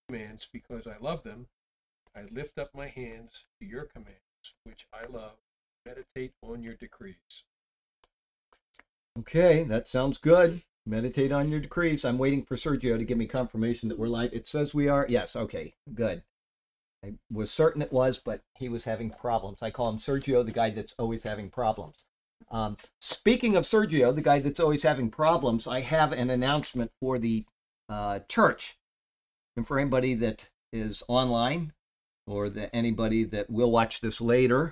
commands because I love them. I lift up my hands to your commands, which I love. Meditate on your decrees. Okay, that sounds good. Meditate on your decrees. I'm waiting for Sergio to give me confirmation that we're live. It says we are. Yes, okay, good. I was certain it was, but he was having problems. I call him Sergio, the guy that's always having problems. Speaking of Sergio, the guy that's always having problems, I have an announcement for the church. And for anybody that is online or anybody that will watch this later,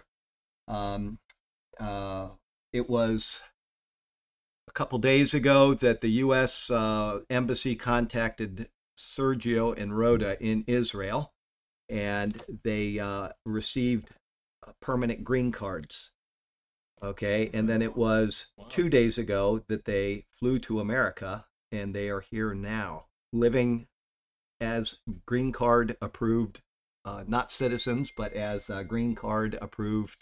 it was a couple days ago that the U.S. Embassy contacted Sergio and Rhoda in Israel, and they received permanent green cards. Okay, and then it was 2 days ago that they flew to America, and they are here now, living as green card approved, not citizens, but as green card approved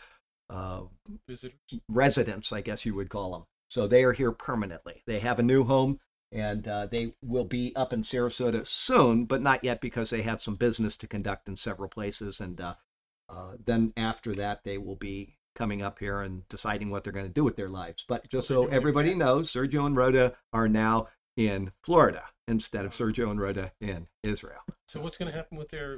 residents, I guess you would call them. So they are here permanently. They have a new home, and they will be up in Sarasota soon, but not yet because they have some business to conduct in several places. And then after that, they will be coming up here and deciding what they're going to do with their lives. But just so everybody knows, Sergio and Rhoda are now in Florida instead of Sergio and Rhoda in Israel. So what's going to happen with their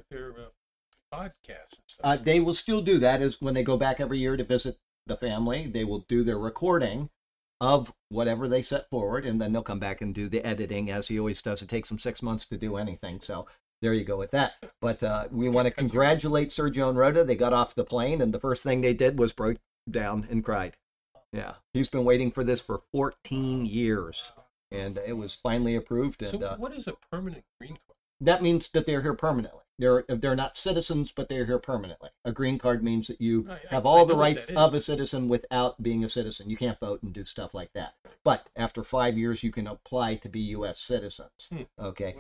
podcasts and stuff? They will still do that. Is when they go back every year to visit the family, they will do their recording of whatever they set forward, and then they'll come back and do the editing as he always does. It takes him 6 months to do anything. So there you go with that. But we want to congratulate Sergio and Rhoda. They got off the plane, and the first thing they did was broke down and cried. Yeah, he's been waiting for this for 14 years, and it was finally approved. And so what is a permanent green card? That means that they're here permanently. They're not citizens, but they're here permanently. A green card means that you have all the rights of a citizen without being a citizen. You can't vote and do stuff like that. But after 5 years, you can apply to be U.S. citizens. Okay.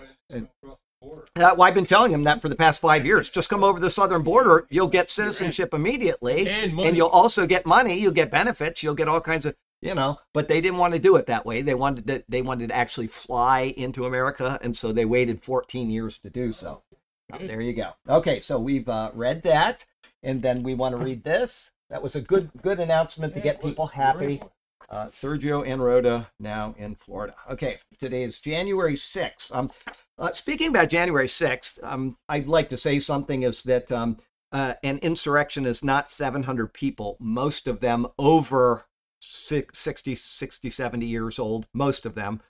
Well, I've been telling him that for the past 5 years. Just come over the southern border, you'll get citizenship immediately, and you'll also get money. You'll get benefits. You'll get all kinds of, But they didn't want to do it that way. They wanted to actually fly into America, and so they waited 14 years to do so. There you go. Okay, so we've read that, and then we want to read this. That was a good announcement to get people happy. Sergio and Rhoda now in Florida. Okay, today is January 6th. Speaking about January 6th, I'd like to say something is that an insurrection is not 700 people, most of them over 60, 70 years old, most of them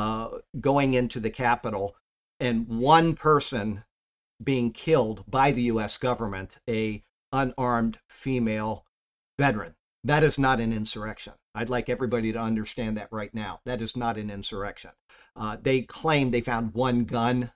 going into the Capitol, and one person being killed by the U.S. government, a unarmed female veteran. That is not an insurrection. I'd like everybody to understand that right now. That is not an insurrection. They claim they found one gun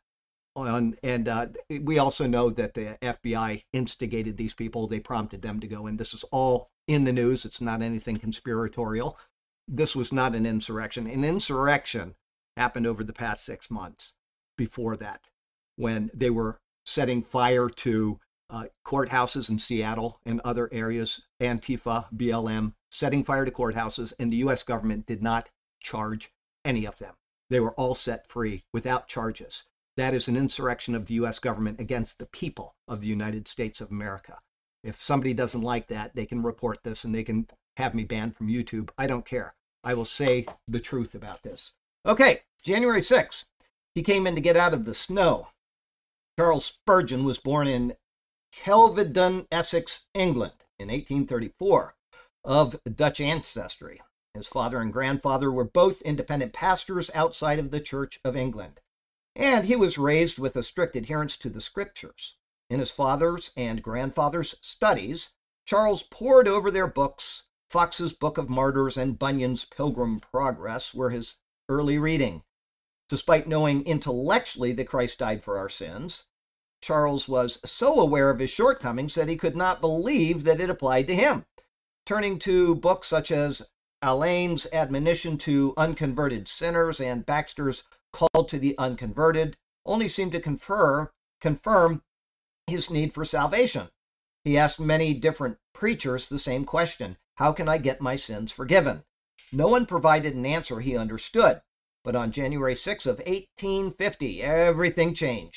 and we also know that the FBI instigated these people. They prompted them to go in. This is all in the news. It's not anything conspiratorial. This was not an insurrection. An insurrection happened over the past 6 months before that, when they were setting fire to courthouses in Seattle and other areas, Antifa, BLM, setting fire to courthouses, and the U.S. government did not charge any of them. They were all set free without charges. That is an insurrection of the U.S. government against the people of the United States of America. If somebody doesn't like that, they can report this and they can have me banned from YouTube. I don't care. I will say the truth about this. Okay, January 6th. He came in to get out of the snow. Charles Spurgeon was born in Kelvedon, Essex, England in 1834, of Dutch ancestry. His father and grandfather were both independent pastors outside of the Church of England, and he was raised with a strict adherence to the scriptures. In his father's and grandfather's studies, Charles pored over their books. Fox's Book of Martyrs and Bunyan's Pilgrim Progress were his early reading. Despite knowing intellectually that Christ died for our sins, Charles was so aware of his shortcomings that he could not believe that it applied to him. Turning to books such as Alain's Admonition to Unconverted Sinners and Baxter's Call to the Unconverted only seemed to confirm his need for salvation. He asked many different preachers the same question: how can I get my sins forgiven? No one provided an answer he understood. But on January 6 of 1850, everything changed.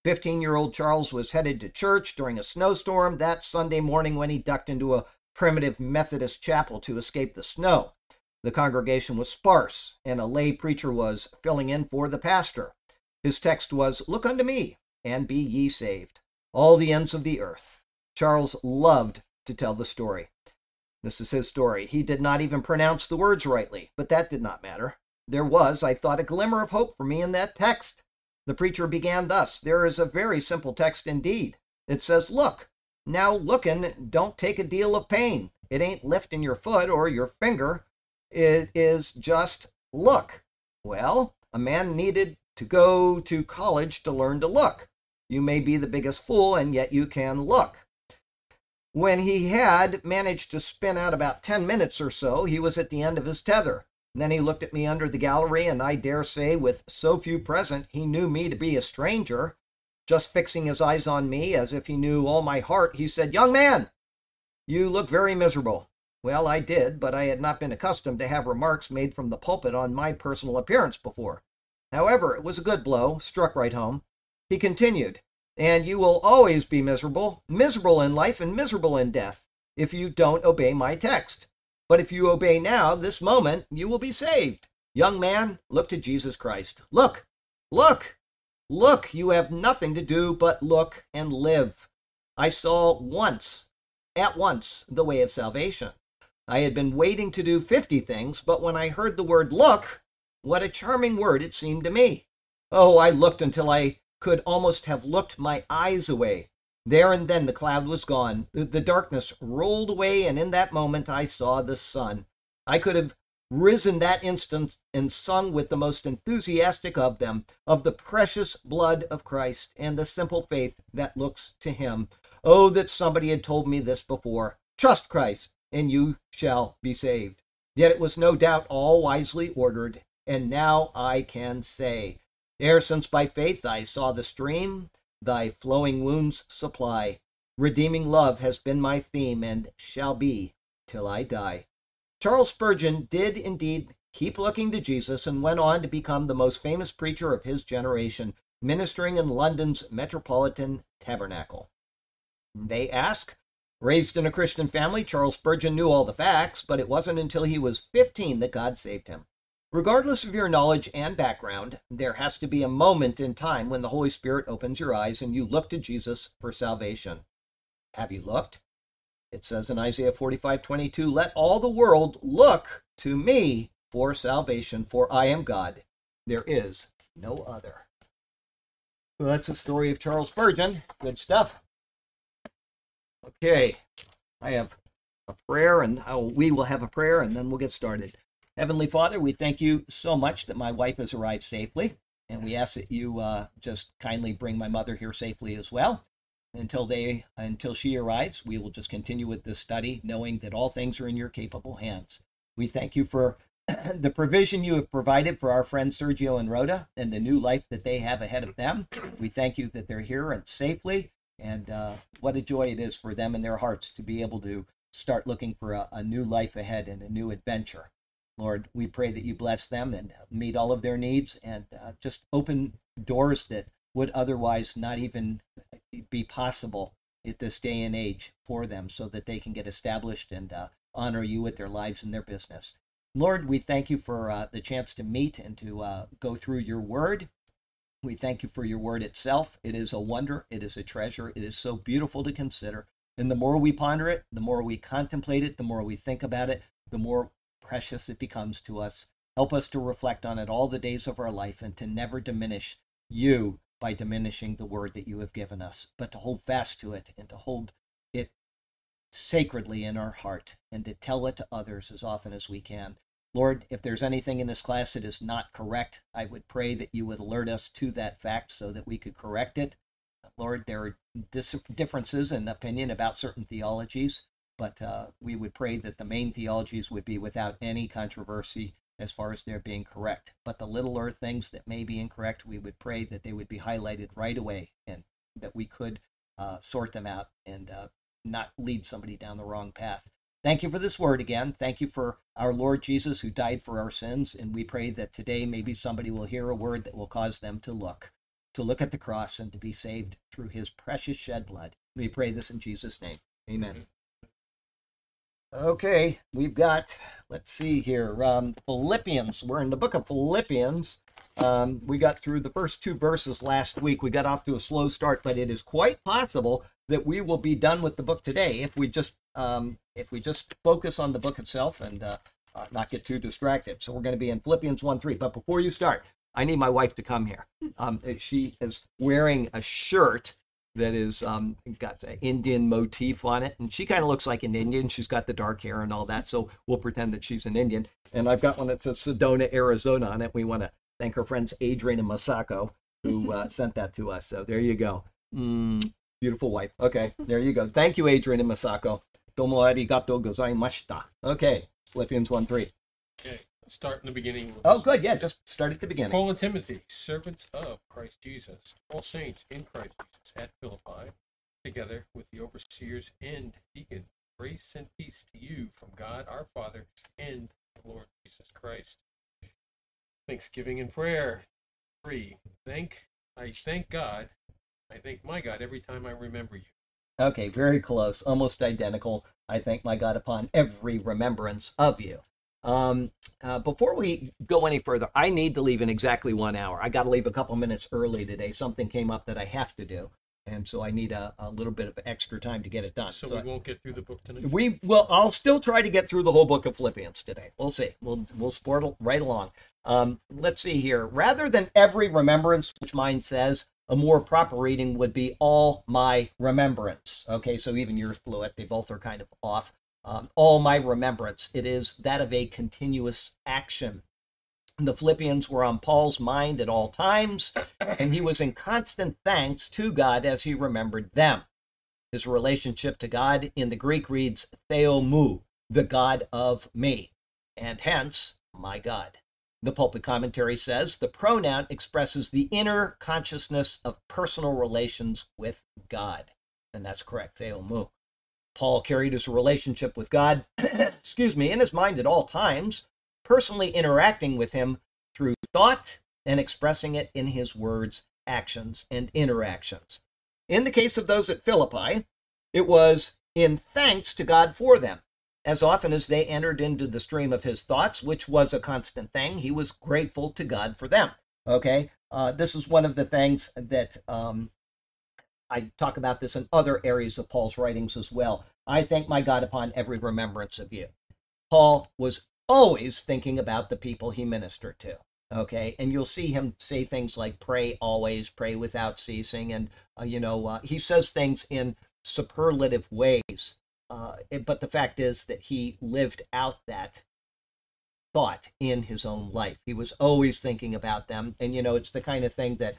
15-year-old Charles was headed to church during a snowstorm that Sunday morning when he ducked into a primitive Methodist chapel to escape the snow. The congregation was sparse, and a lay preacher was filling in for the pastor. His text was, "Look unto me, and be ye saved, all the ends of the earth." Charles loved to tell the story. This is his story. He did not even pronounce the words rightly, but that did not matter. There was, I thought, a glimmer of hope for me in that text. The preacher began thus. There is a very simple text indeed. It says, "Look. Now looking don't take a deal of pain. It ain't lifting your foot or your finger. It is just look." Well, a man needed to go to college to learn to look. You may be the biggest fool, and yet you can look. When he had managed to spin out about 10 minutes or so, he was at the end of his tether. Then he looked at me under the gallery, and I dare say, with so few present, he knew me to be a stranger. Just fixing his eyes on me as if he knew all my heart, he said, "Young man, you look very miserable." Well, I did, but I had not been accustomed to have remarks made from the pulpit on my personal appearance before. However, it was a good blow, struck right home. He continued, "And you will always be miserable in life and miserable in death, if you don't obey my text. But if you obey now, this moment, you will be saved. Young man, look to Jesus Christ. Look, look, look. You have nothing to do but look and live." I saw at once, the way of salvation. I had been waiting to do 50 things, but when I heard the word look, what a charming word it seemed to me. Oh, I looked until I could almost have looked my eyes away. There and then the cloud was gone. The darkness rolled away, and in that moment I saw the sun. I could have risen that instant and sung with the most enthusiastic of them, of the precious blood of Christ and the simple faith that looks to him. Oh, that somebody had told me this before. Trust Christ, and you shall be saved. Yet it was no doubt all wisely ordered, and now I can say, ere since by faith I saw the stream, thy flowing wounds supply. Redeeming love has been my theme, and shall be till I die. Charles Spurgeon did indeed keep looking to Jesus and went on to become the most famous preacher of his generation, ministering in London's Metropolitan Tabernacle. They ask, raised in a Christian family, Charles Spurgeon knew all the facts, but it wasn't until he was 15 that God saved him. Regardless of your knowledge and background, there has to be a moment in time when the Holy Spirit opens your eyes and you look to Jesus for salvation. Have you looked? It says in Isaiah 45:22, "Let all the world look to me for salvation, for I am God. There is no other." So that's the story of Charles Spurgeon. Good stuff. Okay, I have a prayer, and we will have a prayer, and then we'll get started. Heavenly Father, we thank you so much that my wife has arrived safely, and we ask that you just kindly bring my mother here safely as well. Until she arrives, we will just continue with this study, knowing that all things are in your capable hands. We thank you for the provision you have provided for our friends Sergio and Rhoda and the new life that they have ahead of them. We thank you that they're here and safely, and what a joy it is for them and their hearts to be able to start looking for a new life ahead and a new adventure. Lord, we pray that you bless them and meet all of their needs, and just open doors that would otherwise not even be possible at this day and age for them, so that they can get established and honor you with their lives and their business. Lord, we thank you for the chance to meet and to go through your word. We thank you for your word itself. It is a wonder. It is a treasure. It is so beautiful to consider. And the more we ponder it, the more we contemplate it, the more we think about it, the more precious it becomes to us. Help us to reflect on it all the days of our life, and to never diminish you by diminishing the word that you have given us, but to hold fast to it and to hold it sacredly in our heart, and to tell it to others as often as we can. Lord, if there's anything in this class that is not correct, I would pray that you would alert us to that fact so that we could correct it. Lord, there are differences in opinion about certain theologies, but we would pray that the main theologies would be without any controversy as far as they're being correct. But the littler things that may be incorrect, we would pray that they would be highlighted right away, and that we could sort them out and not lead somebody down the wrong path. Thank you for this word again. Thank you for our Lord Jesus, who died for our sins, and we pray that today maybe somebody will hear a word that will cause them to look. to look at the cross and to be saved through his precious shed blood. We pray this in Jesus' name. Amen. Okay, we've got, let's see here, Philippians. We're in the book of Philippians. We got through the first 2 verses last week. We got off to a slow start, but it is quite possible that we will be done with the book today if we just focus on the book itself and not get too distracted. So we're going to be in Philippians 1:3. But before you start, I need my wife to come here. She is wearing a shirt that is got an Indian motif on it, and she kind of looks like an Indian. She's got the dark hair and all that, so we'll pretend that she's an Indian. And I've got one that says Sedona, Arizona on it. We want to thank her friends Adrian and Masako who sent that to us. So there you go. Beautiful wife. Okay, there you go. Thank you, Adrian and Masako. Domo arigato gozaimashita. Okay, Philippians 1:3. Okay, let's start in the beginning. Oh, good. Yeah, just start at the beginning. Paul and Timothy, servants of Christ Jesus, all saints in Christ Jesus at Philippi, together with the overseers and deacons, grace and peace to you from God our Father and the Lord Jesus Christ. Thanksgiving and prayer. 3. I thank God. I thank my God every time I remember you. Okay, very close, almost identical. I thank my God upon every remembrance of you. Before we go any further, I need to leave in exactly 1 hour. I got to leave a couple minutes early today. Something came up that I have to do, and so I need a little bit of extra time to get it done. So we won't get through the book tonight? I'll still try to get through the whole book of Philippians today. We'll see. We'll sport right along. Let's see here. Rather than every remembrance, which mine says, a more proper reading would be all my remembrance. Okay, so even yours blew it. They both are kind of off. All my remembrance. It is that of a continuous action. The Philippians were on Paul's mind at all times, and he was in constant thanks to God as he remembered them. His relationship to God in the Greek reads Theomou, the God of me, and hence, my God. The Pulpit Commentary says the pronoun expresses the inner consciousness of personal relations with God. And that's correct, Theomou. Paul carried his relationship with God, in his mind at all times, personally interacting with him through thought and expressing it in his words, actions, and interactions. In the case of those at Philippi, it was in thanks to God for them. As often as they entered into the stream of his thoughts, which was a constant thing, he was grateful to God for them. Okay, this is one of the things that I talk about this in other areas of Paul's writings as well. I thank my God upon every remembrance of you. Paul was always thinking about the people he ministered to. Okay, and you'll see him say things like pray always, pray without ceasing, and he says things in superlative ways. But the fact is that he lived out that thought in his own life. He was always thinking about them. And, it's the kind of thing that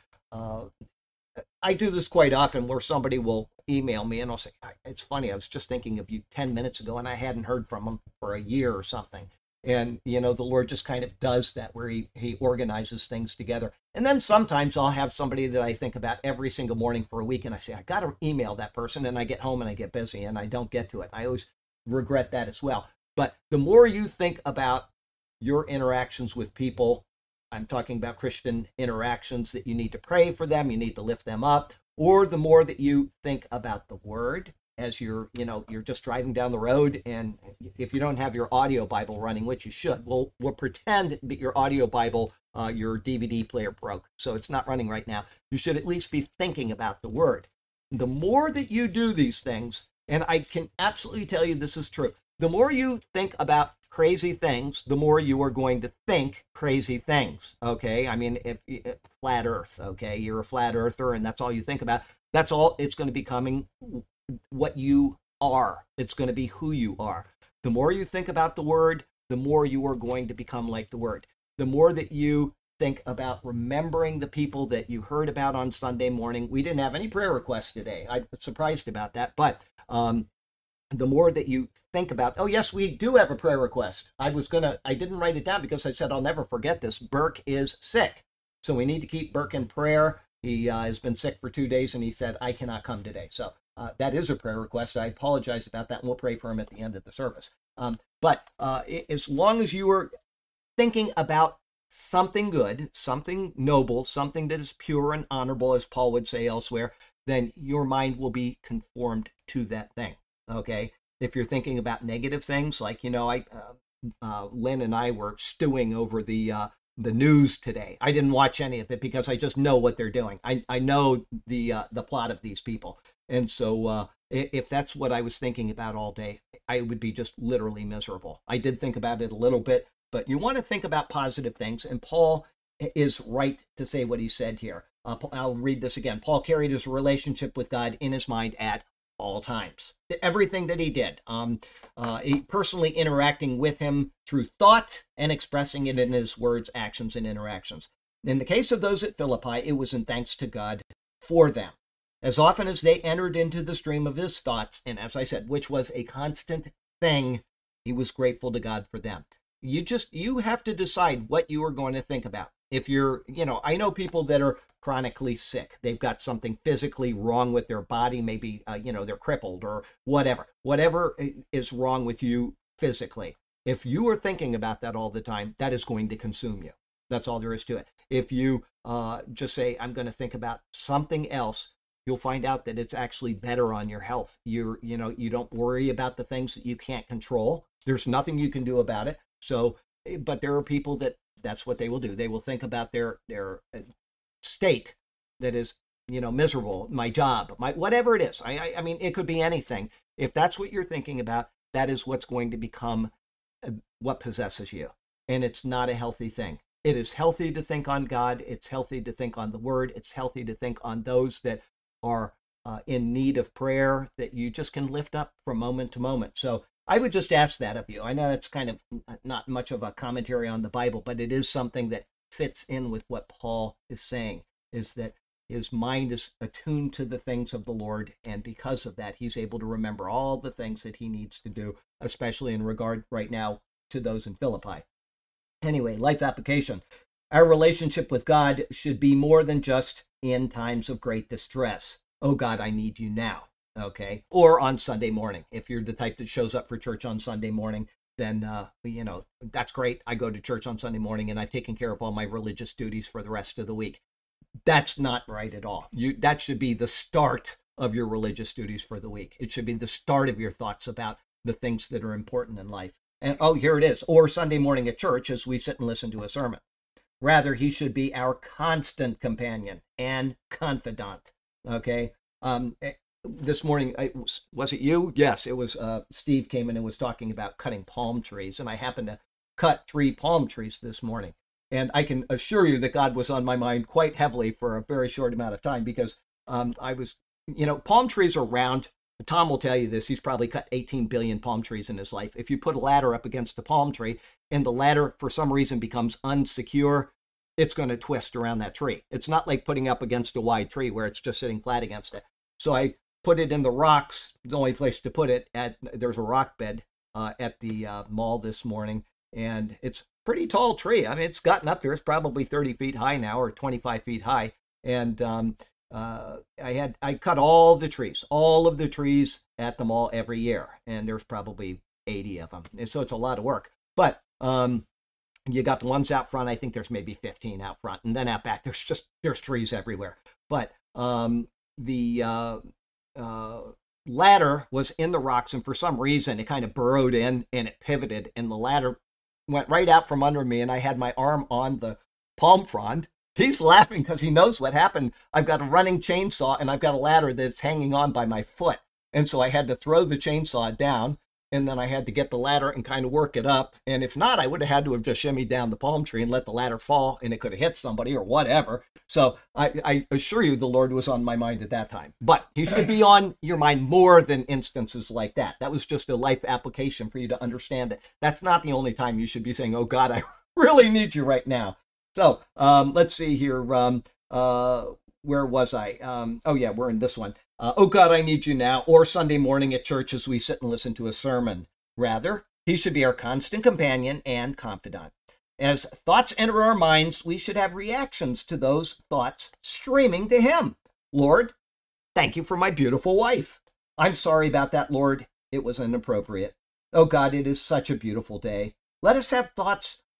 I do this quite often where somebody will email me and I'll say, it's funny, I was just thinking of you 10 minutes ago and I hadn't heard from them for a year or something. And, the Lord just kind of does that where he organizes things together. And then sometimes I'll have somebody that I think about every single morning for a week and I say, I got to email that person, and I get home and I get busy and I don't get to it. I always regret that as well. But the more you think about your interactions with people, I'm talking about Christian interactions, that you need to pray for them, you need to lift them up, or the more that you think about the Word, as you're just driving down the road, and if you don't have your audio Bible running, which you should, we'll pretend that your audio Bible, your DVD player broke, so it's not running right now. You should at least be thinking about the Word. The more that you do these things, and I can absolutely tell you this is true, the more you think about crazy things, the more you are going to think crazy things, okay? I mean, if flat Earth, okay? You're a flat earther, and that's all you think about. That's all it's going to be becoming what you are. It's going to be who you are. The more you think about the Word, the more you are going to become like the Word. The more that you think about remembering the people that you heard about on Sunday morning. We didn't have any prayer requests today. I'm surprised about that. But the more that you think about, oh, yes, we do have a prayer request. I didn't write it down because I said I'll never forget this. Burke is sick. So we need to keep Burke in prayer. He has been sick for 2 days, and he said, I cannot come today. So that is a prayer request. I apologize about that, and we'll pray for him at the end of the service. But as long as you are thinking about something good, something noble, something that is pure and honorable, as Paul would say elsewhere, then your mind will be conformed to that thing. Okay? If you're thinking about negative things, like, Lynn and I were stewing over the news today. I didn't watch any of it because I just know what they're doing. I know the plot of these people. And so if that's what I was thinking about all day, I would be just literally miserable. I did think about it a little bit, but you want to think about positive things. And Paul is right to say what he said here. I'll read this again. Paul carried his relationship with God in his mind at all times. Everything that he did, he personally interacting with him through thought and expressing it in his words, actions, and interactions. In the case of those at Philippi, it was in thanks to God for them. As often as they entered into the stream of his thoughts, and as I said, which was a constant thing, he was grateful to God for them. You have to decide what you are going to think about. If you're, I know people that are chronically sick. They've got something physically wrong with their body. Maybe, they're crippled or whatever. Whatever is wrong with you physically. If you are thinking about that all the time, that is going to consume you. That's all there is to it. If you just say, I'm going to think about something else, you'll find out that it's actually better on your health. You don't worry about the things that you can't control. There's nothing you can do about it. So, but there are people that's what they will do. They will think about their state that is, miserable, my job, whatever it is. I mean, it could be anything. If that's what you're thinking about, that is what's going to become what possesses you. And it's not a healthy thing. It is healthy to think on God. It's healthy to think on the Word. It's healthy to think on those that are in need of prayer, that you just can lift up from moment to moment. So I would just ask that of you. I know it's kind of not much of a commentary on the Bible, but it is something that fits in with what Paul is saying, is that his mind is attuned to the things of the Lord, and because of that, he's able to remember all the things that he needs to do, especially in regard right now to those in Philippi. Anyway, life application. Our relationship with God should be more than just in times of great distress. Oh God, I need you now. Okay. Or on Sunday morning. If you're the type that shows up for church on Sunday morning, then, that's great. I go to church on Sunday morning and I've taken care of all my religious duties for the rest of the week. That's not right at all. That should be the start of your religious duties for the week. It should be the start of your thoughts about the things that are important in life. And here it is. Or Sunday morning at church as we sit and listen to a sermon. Rather, he should be our constant companion and confidant. Okay. This morning, was it you? Yes, it was. Steve came in and was talking about cutting palm trees, and I happened to cut 3 palm trees this morning. And I can assure you that God was on my mind quite heavily for a very short amount of time, because I was, palm trees are round. Tom will tell you this. He's probably cut 18 billion palm trees in his life. If you put a ladder up against a palm tree and the ladder for some reason becomes unsecure, it's going to twist around that tree. It's not like putting up against a wide tree where it's just sitting flat against it. So I put it in the rocks, the only place to put it. There's a rock bed at the mall this morning, and it's a pretty tall tree. I mean, it's gotten up there. It's probably 30 feet high now, or 25 feet high. And I cut all of the trees at the mall every year, and there's probably 80 of them. And so it's a lot of work. But you got the ones out front. I think there's maybe 15 out front, and then out back there's trees everywhere. But the ladder was in the rocks, and for some reason it kind of burrowed in and it pivoted, and the ladder went right out from under me, and I had my arm on the palm frond. He's laughing because he knows what happened. I've got a running chainsaw, and I've got a ladder that's hanging on by my foot. And so I had to throw the chainsaw down, and then I had to get the ladder and kind of work it up. And if not, I would have had to have just shimmied down the palm tree and let the ladder fall, and it could have hit somebody or whatever. So I assure you the Lord was on my mind at that time. But he should be on your mind more than instances like that. That was just a life application for you to understand that that's not the only time you should be saying, oh God, I really need you right now. So let's see here. Where was I? We're in this one. Oh God, I need you now. Or Sunday morning at church as we sit and listen to a sermon. Rather, he should be our constant companion and confidant. As thoughts enter our minds, we should have reactions to those thoughts streaming to him. Lord, thank you for my beautiful wife. I'm sorry about that, Lord. It was inappropriate. Oh God, it is such a beautiful day. Let us have thoughts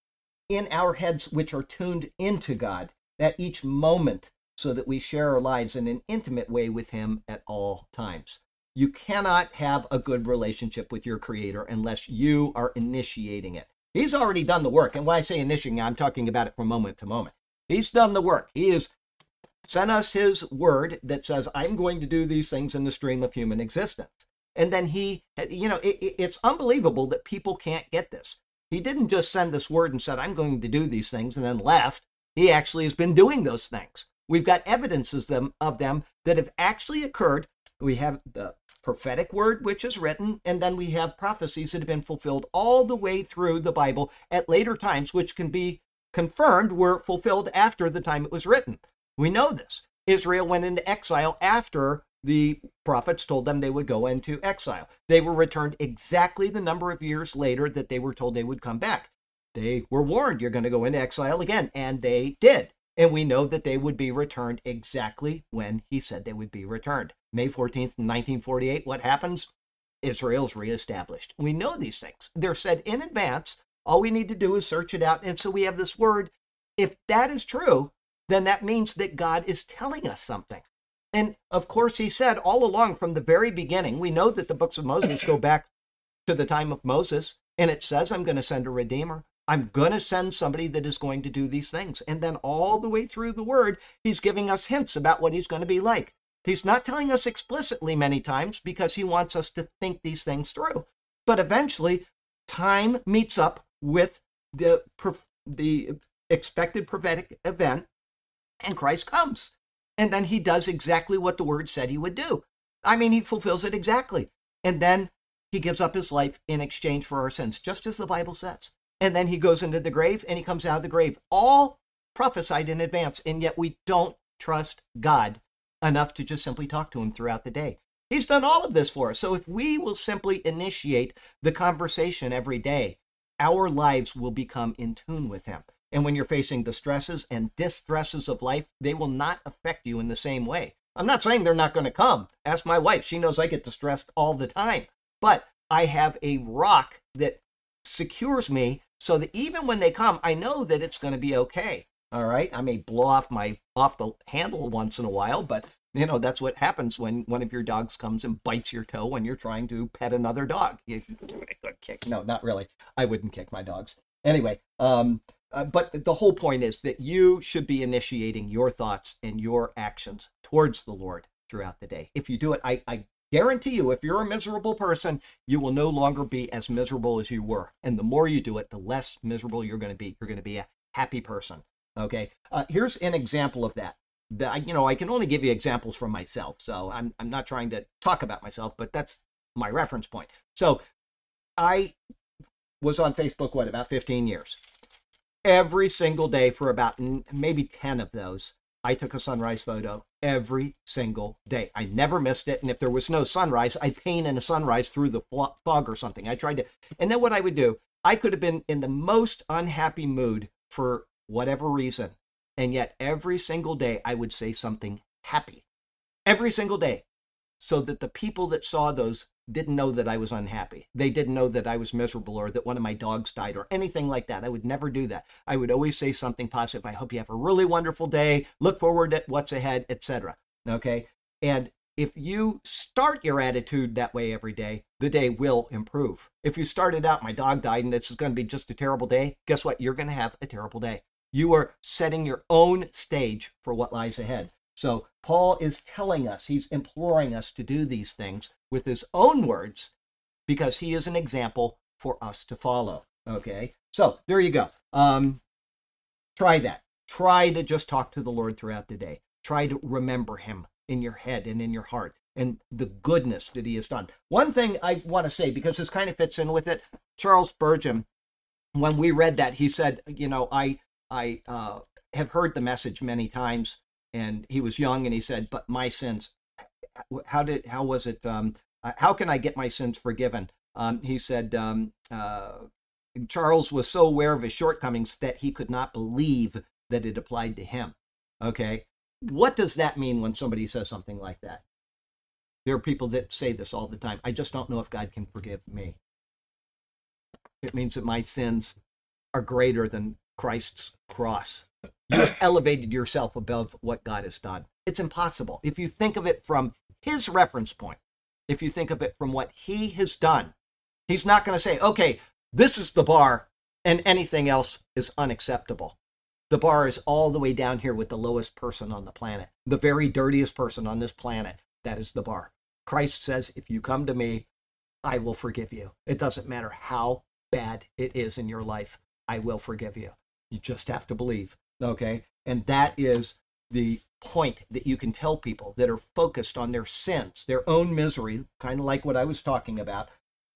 in our heads, which are tuned into God at each moment, so that we share our lives in an intimate way with him at all times. You cannot have a good relationship with your Creator unless you are initiating it. He's already done the work. And when I say initiating, I'm talking about it from moment to moment. He's done the work. He has sent us his word that says, I'm going to do these things in the stream of human existence. And then it's unbelievable that people can't get this. He didn't just send this word and said, I'm going to do these things, and then left. He actually has been doing those things. We've got evidences of them that have actually occurred. We have the prophetic word, which is written, and then we have prophecies that have been fulfilled all the way through the Bible at later times, which can be confirmed were fulfilled after the time it was written. We know this. Israel went into exile after the prophets told them they would go into exile. They were returned exactly the number of years later that they were told they would come back. They were warned, you're going to go into exile again, and they did. And we know that they would be returned exactly when he said they would be returned. May 14th, 1948, what happens? Israel's reestablished. We know these things. They're said in advance. All we need to do is search it out. And so we have this word. If that is true, then that means that God is telling us something. And of course, he said all along from the very beginning, we know that the books of Moses go back to the time of Moses. And it says, I'm going to send a redeemer. I'm going to send somebody that is going to do these things. And then all the way through the word, he's giving us hints about what he's going to be like. He's not telling us explicitly many times because he wants us to think these things through. But eventually, time meets up with the expected prophetic event, and Christ comes. And then he does exactly what the word said he would do. I mean, he fulfills it exactly. And then he gives up his life in exchange for our sins, just as the Bible says. And then he goes into the grave and he comes out of the grave, all prophesied in advance. And yet we don't trust God enough to just simply talk to him throughout the day. He's done all of this for us. So if we will simply initiate the conversation every day, our lives will become in tune with him. And when you're facing the stresses and distresses of life, they will not affect you in the same way. I'm not saying they're not going to come. Ask my wife. She knows I get distressed all the time. But I have a rock that secures me so that even when they come, I know that it's going to be okay. All right. I may blow off the handle once in a while, but that's what happens when one of your dogs comes and bites your toe when you're trying to pet another dog. You could kick. No, not really. I wouldn't kick my dogs. Anyway, but the whole point is that you should be initiating your thoughts and your actions towards the Lord throughout the day. If you do it, I guarantee you, if you're a miserable person, you will no longer be as miserable as you were. And the more you do it, the less miserable you're going to be. You're going to be a happy person. Okay. Here's an example of that. I can only give you examples from myself. So I'm not trying to talk about myself, but that's my reference point. So I was on Facebook, about 15 years. Every single day for about maybe 10 of those, I took a sunrise photo every single day. I never missed it. And if there was no sunrise, I'd paint in a sunrise through the fog or something. I tried to. And then what I would do, I could have been in the most unhappy mood for whatever reason. And yet every single day I would say something happy. Every single day. So that the people that saw those didn't know that I was unhappy. They didn't know that I was miserable or that one of my dogs died or anything like that. I would never do that. I would always say something positive. I hope you have a really wonderful day. Look forward to what's ahead, etc. Okay? And if you start your attitude that way every day, the day will improve. If you started out, my dog died and this is going to be just a terrible day, guess what? You're going to have a terrible day. You are setting your own stage for what lies ahead. So Paul is telling us, he's imploring us to do these things with his own words because he is an example for us to follow. Okay, so there you go. Try that. Try to just talk to the Lord throughout the day. Try to remember him in your head and in your heart and the goodness that he has done. One thing I want to say, because this kind of fits in with it, Charles Spurgeon, when we read that, he said, I have heard the message many times. And he was young, and he said, "But my sins, how can I get my sins forgiven?" He said, Charles was so aware of his shortcomings that he could not believe that it applied to him. Okay, what does that mean when somebody says something like that? There are people that say this all the time. I just don't know if God can forgive me. It means that my sins are greater than Christ's cross. You have elevated yourself above what God has done. It's impossible. If you think of it from his reference point, if you think of it from what he has done, he's not going to say, okay, this is the bar and anything else is unacceptable. The bar is all the way down here with the lowest person on the planet, the very dirtiest person on this planet. That is the bar. Christ says, if you come to me, I will forgive you. It doesn't matter how bad it is in your life. I will forgive you. You just have to believe. Okay? And that is the point that you can tell people that are focused on their sins, their own misery, kind of like what I was talking about.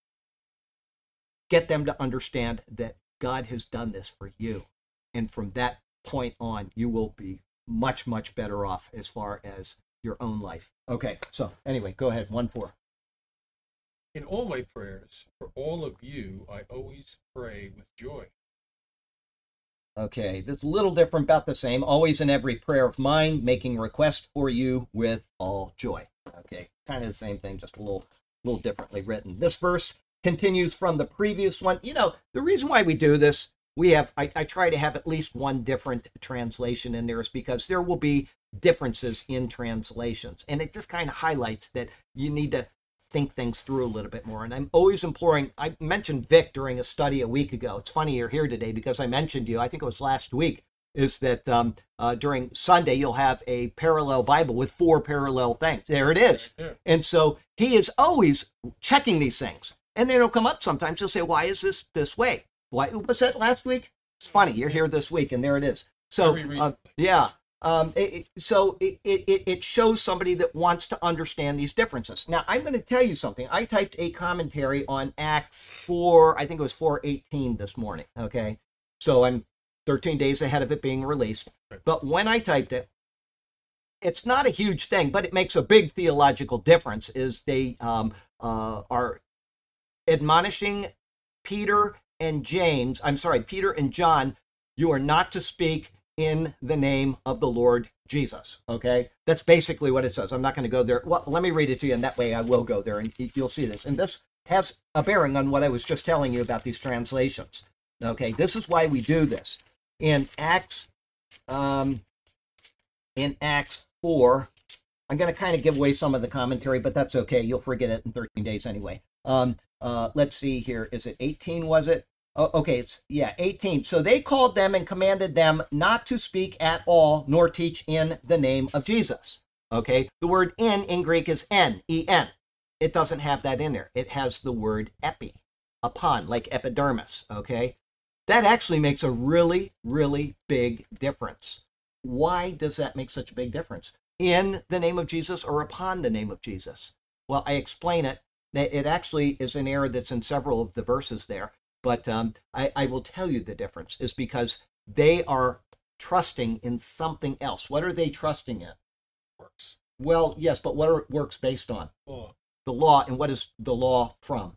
Get them to understand that God has done this for you. And from that point on, you will be much, much better off as far as your own life. Okay, so anyway, go ahead, 1-4. In all my prayers, for all of you, I always pray with joy. Okay, this is a little different, about the same. Always in every prayer of mine, making request for you with all joy. Okay, kind of the same thing, just a little differently written. This verse continues from the previous one. You know, the reason why we do this, I try to have at least one different translation in there, is because there will be differences in translations. And it just kind of highlights that you need to think things through a little bit more. And I'm always imploring, I mentioned Vic during a study a week ago. It's funny you're here today because I mentioned you, I think it was last week, is that during Sunday, you'll have a parallel Bible with 4 parallel things. There it is. And so he is always checking these things. And then it'll come up sometimes. He'll say, why is this way? Why was that last week? It's funny. You're here this week, and there it is. So, yeah. It shows somebody that wants to understand these differences. Now, I'm going to tell you something. I typed a commentary on Acts 4, I think it was 4:18 this morning, okay? So I'm 13 days ahead of it being released. But when I typed it, it's not a huge thing, but it makes a big theological difference, is they are admonishing Peter and John, you are not to speak in the name of the Lord Jesus. Okay, that's basically what it says. I'm not going to go there. Well, let me read it to you, and that way I will go there, and you'll see this. And this has a bearing on what I was just telling you about these translations. Okay, this is why we do this. In Acts 4, I'm going to kind of give away some of the commentary, but that's okay. You'll forget it in 13 days anyway. Let's see here. Is it 18, was it? Oh, okay, it's 18. So they called them and commanded them not to speak at all, nor teach in the name of Jesus. Okay, the word in Greek is en. It doesn't have that in there. It has the word epi, upon, like epidermis. Okay, that actually makes a really, really big difference. Why does that make such a big difference? In the name of Jesus or upon the name of Jesus? Well, I explain it. It actually is an error that's in several of the verses there. But I will tell you the difference is because they are trusting in something else. What are they trusting in? Works. Well, yes, but what are works based on? Law. The law. And what is the law from?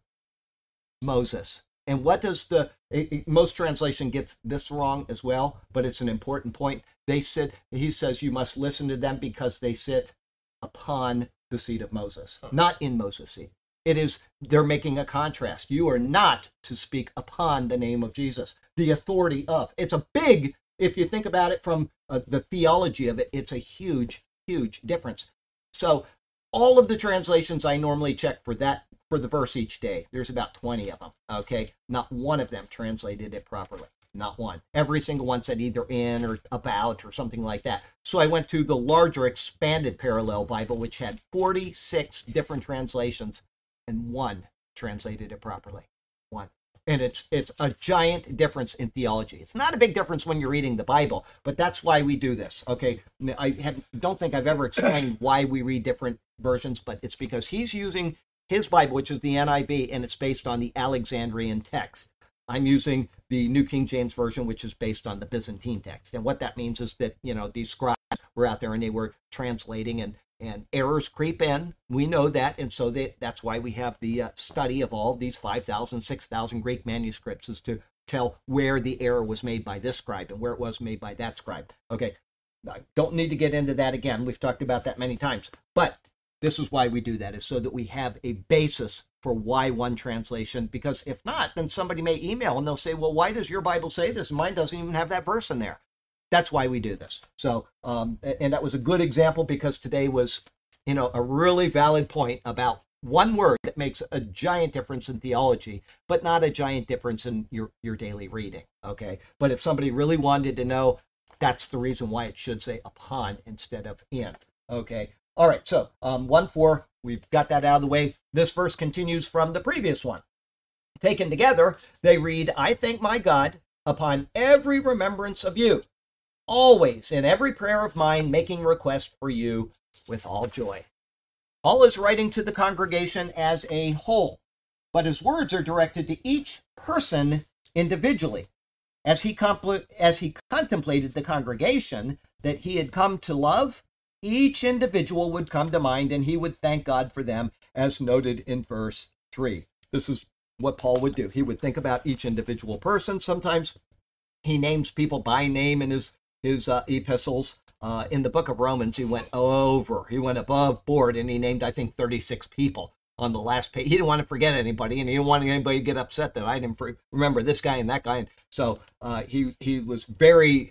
Moses. And what does most translation gets this wrong as well, but it's an important point. He says you must listen to them because they sit upon the seat of Moses, not in Moses' seat. They're making a contrast. You are not to speak upon the name of Jesus, the authority of. It's a big, if you think about it from the theology of it, it's a huge, huge difference. So all of the translations I normally check for the verse each day, there's about 20 of them, okay? Not one of them translated it properly. Not one. Every single one said either in or about or something like that. So I went to the larger expanded parallel Bible, which had 46 different translations, and one translated it properly. One. And it's a giant difference in theology. It's not a big difference when you're reading the Bible, but that's why we do this. Okay, don't think I've ever explained why we read different versions, but it's because he's using his Bible, which is the NIV, and it's based on the Alexandrian text. I'm using the New King James Version, which is based on the Byzantine text. And what that means is that, these scribes were out there and they were translating, and errors creep in. We know that. And so that's why we have the study of all of these 5,000, 6,000 Greek manuscripts, is to tell where the error was made by this scribe and where it was made by that scribe. Okay, I don't need to get into that again. We've talked about that many times. But this is why we do that, is so that we have a basis for why one translation, because if not, then somebody may email and they'll say, well, why does your Bible say this? Mine doesn't even have that verse in there. That's why we do this. So, and that was a good example, because today was, a really valid point about one word that makes a giant difference in theology, but not a giant difference in your daily reading, okay? But if somebody really wanted to know, that's the reason why it should say upon instead of in, okay? All right, so 1:4, we've got that out of the way. This verse continues from the previous one. Taken together, they read, I thank my God upon every remembrance of you, always in every prayer of mine, making request for you with all joy. Paul is writing to the congregation as a whole, but his words are directed to each person individually. As he contemplated the congregation that he had come to love, each individual would come to mind, and he would thank God for them, as noted in verse 3. This is what Paul would do. He would think about each individual person. Sometimes he names people by name in his epistles. In the book of Romans, he went above board, and he named, I think, 36 people on the last page. He didn't want to forget anybody, and he didn't want anybody to get upset that I didn't remember this guy and that guy. And so he was very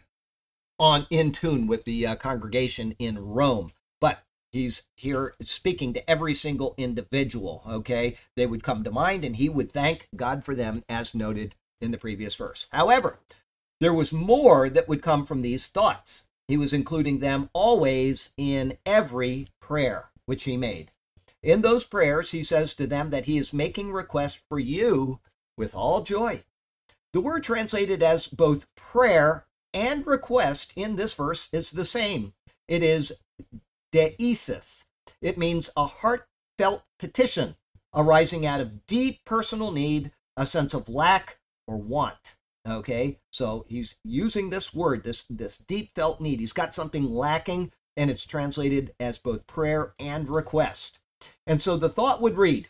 in tune with the congregation in Rome. But he's here speaking to every single individual, okay? They would come to mind, and he would thank God for them, as noted in the previous verse. However, there was more that would come from these thoughts. He was including them always in every prayer which he made. In those prayers, he says to them that he is making request for you with all joy. The word translated as both prayer and request in this verse is the same. It is deesis. It means a heartfelt petition arising out of deep personal need, a sense of lack or want. Okay, so he's using this word, this deep felt need. He's got something lacking, and it's translated as both prayer and request. And so the thought would read,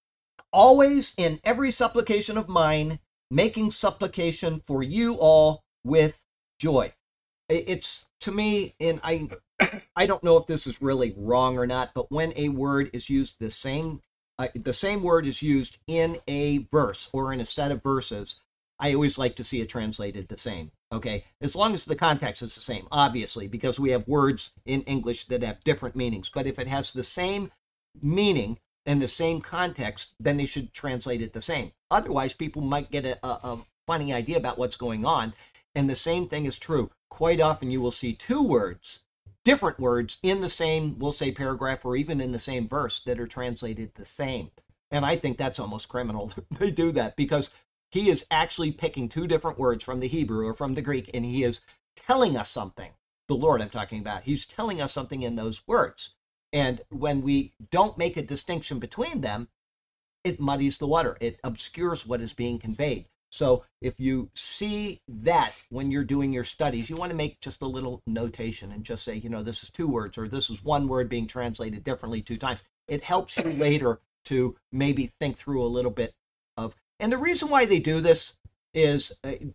always in every supplication of mine, making supplication for you all with joy. It's, to me, and I don't know if this is really wrong or not, but when a word is used the same word is used in a verse or in a set of verses, I always like to see it translated the same, okay? As long as the context is the same, obviously, because we have words in English that have different meanings. But if it has the same meaning and the same context, then they should translate it the same. Otherwise, people might get a funny idea about what's going on. And the same thing is true. Quite often you will see two words, different words, in the same, we'll say, paragraph, or even in the same verse, that are translated the same. And I think that's almost criminal. They do that, because he is actually picking two different words from the Hebrew or from the Greek, and he is telling us something. The Lord I'm talking about. He's telling us something in those words. And when we don't make a distinction between them, it muddies the water. It obscures what is being conveyed. So if you see that when you're doing your studies, you want to make just a little notation and just say, this is two words, or this is one word being translated differently two times. It helps you later to maybe think through a little bit of. And the reason why they do this is,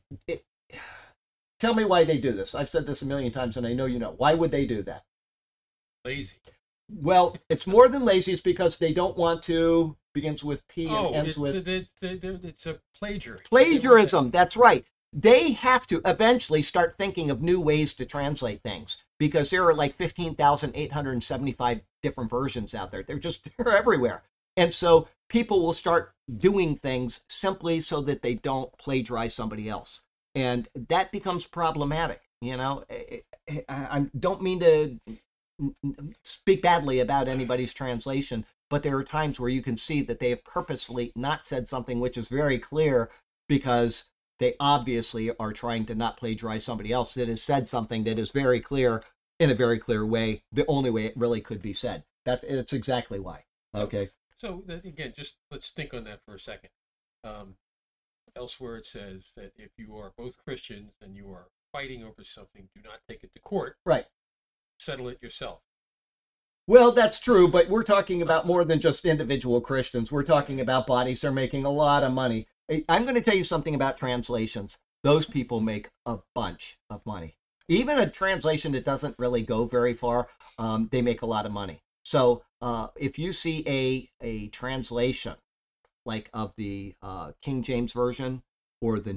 tell me why they do this. I've said this a million times, and I know you know. Why would they do that? Lazy. Well, it's more than lazy. It's because they don't want to, begins with P and ends with. It's a plagiarism. Plagiarism, that's right. They have to eventually start thinking of new ways to translate things, because there are like 15,875 different versions out there. They're everywhere. And so people will start doing things simply so that they don't plagiarize somebody else. And that becomes problematic. I don't mean to speak badly about anybody's translation, but there are times where you can see that they have purposefully not said something which is very clear, because they obviously are trying to not plagiarize somebody else that has said something that is very clear, in a very clear way, the only way it really could be said. It's exactly why. Okay. So again, just let's think on that for a second. Elsewhere it says that if you are both Christians and you are fighting over something, do not take it to court. Right. Settle it yourself. Well, that's true, but we're talking about more than just individual Christians. We're talking about bodies. They're making a lot of money. I'm going to tell you something about translations. Those people make a bunch of money. Even a translation that doesn't really go very far, they make a lot of money. So if you see a translation like of the King James Version or the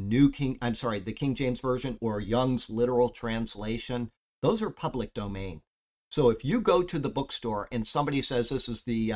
King James Version or Young's literal translation, those are public domain. So if you go to the bookstore and somebody says this is the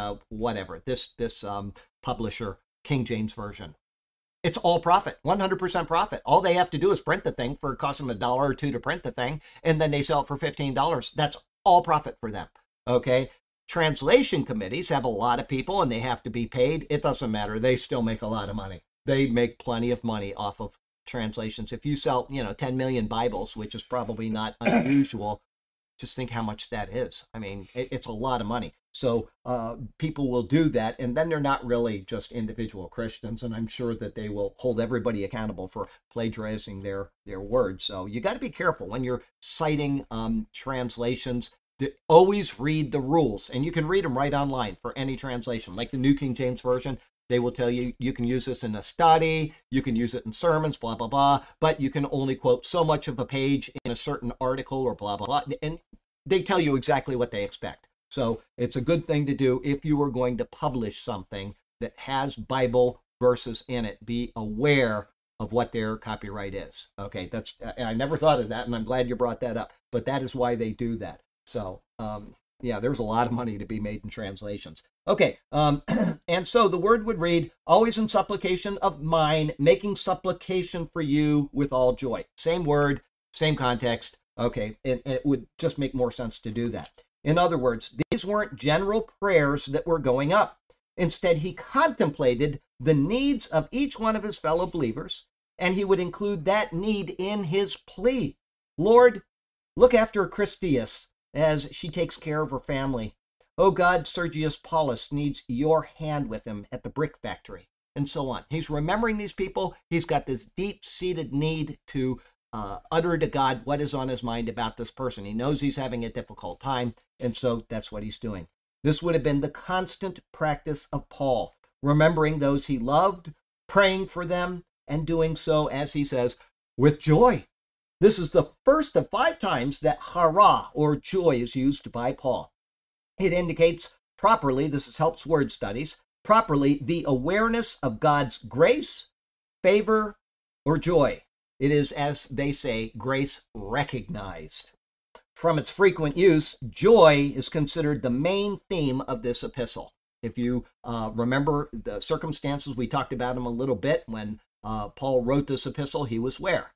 this publisher, King James Version, it's all profit, 100% profit. All they have to do is print the thing for it costs them $1 or $2 to print the thing, and then they sell it for $15. That's all profit for them. Okay. Translation committees have a lot of people and they have to be paid. It doesn't matter. They still make a lot of money. They make plenty of money off of translations. If you sell, 10 million Bibles, which is probably not unusual, just think how much that is. I mean, it's a lot of money. So people will do that, and then they're not really just individual Christians, and I'm sure that they will hold everybody accountable for plagiarizing their words. So you got to be careful when you're citing translations. Always read the rules, and you can read them right online for any translation. Like the New King James Version, they will tell you you can use this in a study, you can use it in sermons, blah, blah, blah, but you can only quote so much of a page in a certain article or blah, blah, blah. And they tell you exactly what they expect. So it's a good thing to do if you are going to publish something that has Bible verses in it. Be aware of what their copyright is. Okay, I never thought of that, and I'm glad you brought that up, but that is why they do that. So, there's a lot of money to be made in translations. Okay, and so the word would read, always in supplication of mine, making supplication for you with all joy. Same word, same context. Okay, and it would just make more sense to do that. In other words, these weren't general prayers that were going up. Instead, he contemplated the needs of each one of his fellow believers, and he would include that need in his plea. Lord, look after Christias as she takes care of her family. Oh God, Sergius Paulus needs your hand with him at the brick factory, and so on. He's remembering these people. He's got this deep-seated need to utter to God what is on his mind about this person. He knows he's having a difficult time, and so that's what he's doing. This would have been the constant practice of Paul, remembering those he loved, praying for them, and doing so, as he says, with joy. This is the first of 5 times that hara, or joy, is used by Paul. It indicates properly, this helps word studies, properly the awareness of God's grace, favor, or joy. It is, as they say, grace recognized. From its frequent use, joy is considered the main theme of this epistle. If you remember the circumstances, we talked about them a little bit. When Paul wrote this epistle, he was where?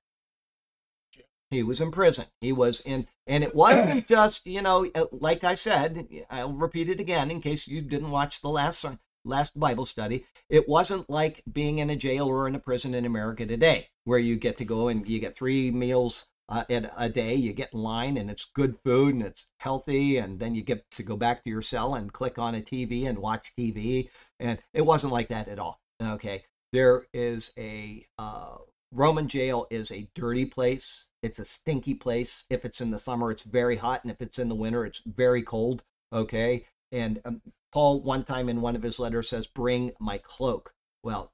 He was in prison. He was in, and it wasn't just, like I said, I'll repeat it again in case you didn't watch the last Bible study. It wasn't like being in a jail or in a prison in America today, where you get to go and you get 3 meals a day. You get in line and it's good food and it's healthy, and then you get to go back to your cell and click on a TV and watch TV. And it wasn't like that at all. Okay, there is a Roman jail is a dirty place. It's a stinky place. If it's in the summer, it's very hot, and if it's in the winter, it's very cold. Okay, and Paul one time in one of his letters says, "Bring my cloak." Well,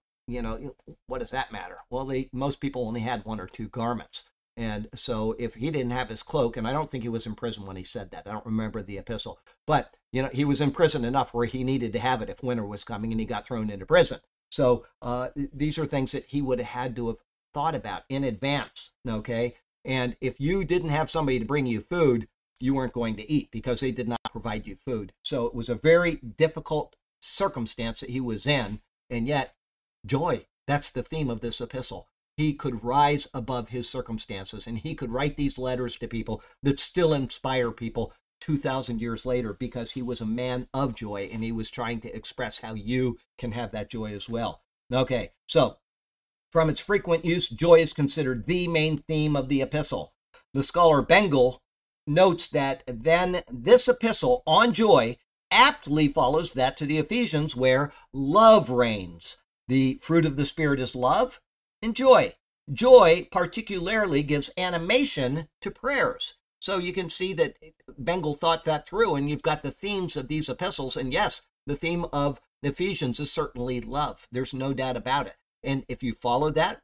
what does that matter? Well, most people only had 1 or 2 garments. And so if he didn't have his cloak, and I don't think he was in prison when he said that. I don't remember the epistle. But, he was in prison enough where he needed to have it if winter was coming and he got thrown into prison. So these are things that he would have had to have thought about in advance, okay? And if you didn't have somebody to bring you food, you weren't going to eat because they did not provide you food. So it was a very difficult circumstance that he was in, and yet joy, that's the theme of this epistle. He could rise above his circumstances, and he could write these letters to people that still inspire people 2,000 years later, because he was a man of joy, and he was trying to express how you can have that joy as well. Okay, so from its frequent use, joy is considered the main theme of the epistle. The scholar Bengel notes that then this epistle on joy aptly follows that to the Ephesians, where love reigns. The fruit of the Spirit is love and joy. Joy particularly gives animation to prayers. So you can see that Bengel thought that through, and you've got the themes of these epistles. And yes, the theme of Ephesians is certainly love. There's no doubt about it. And if you follow that,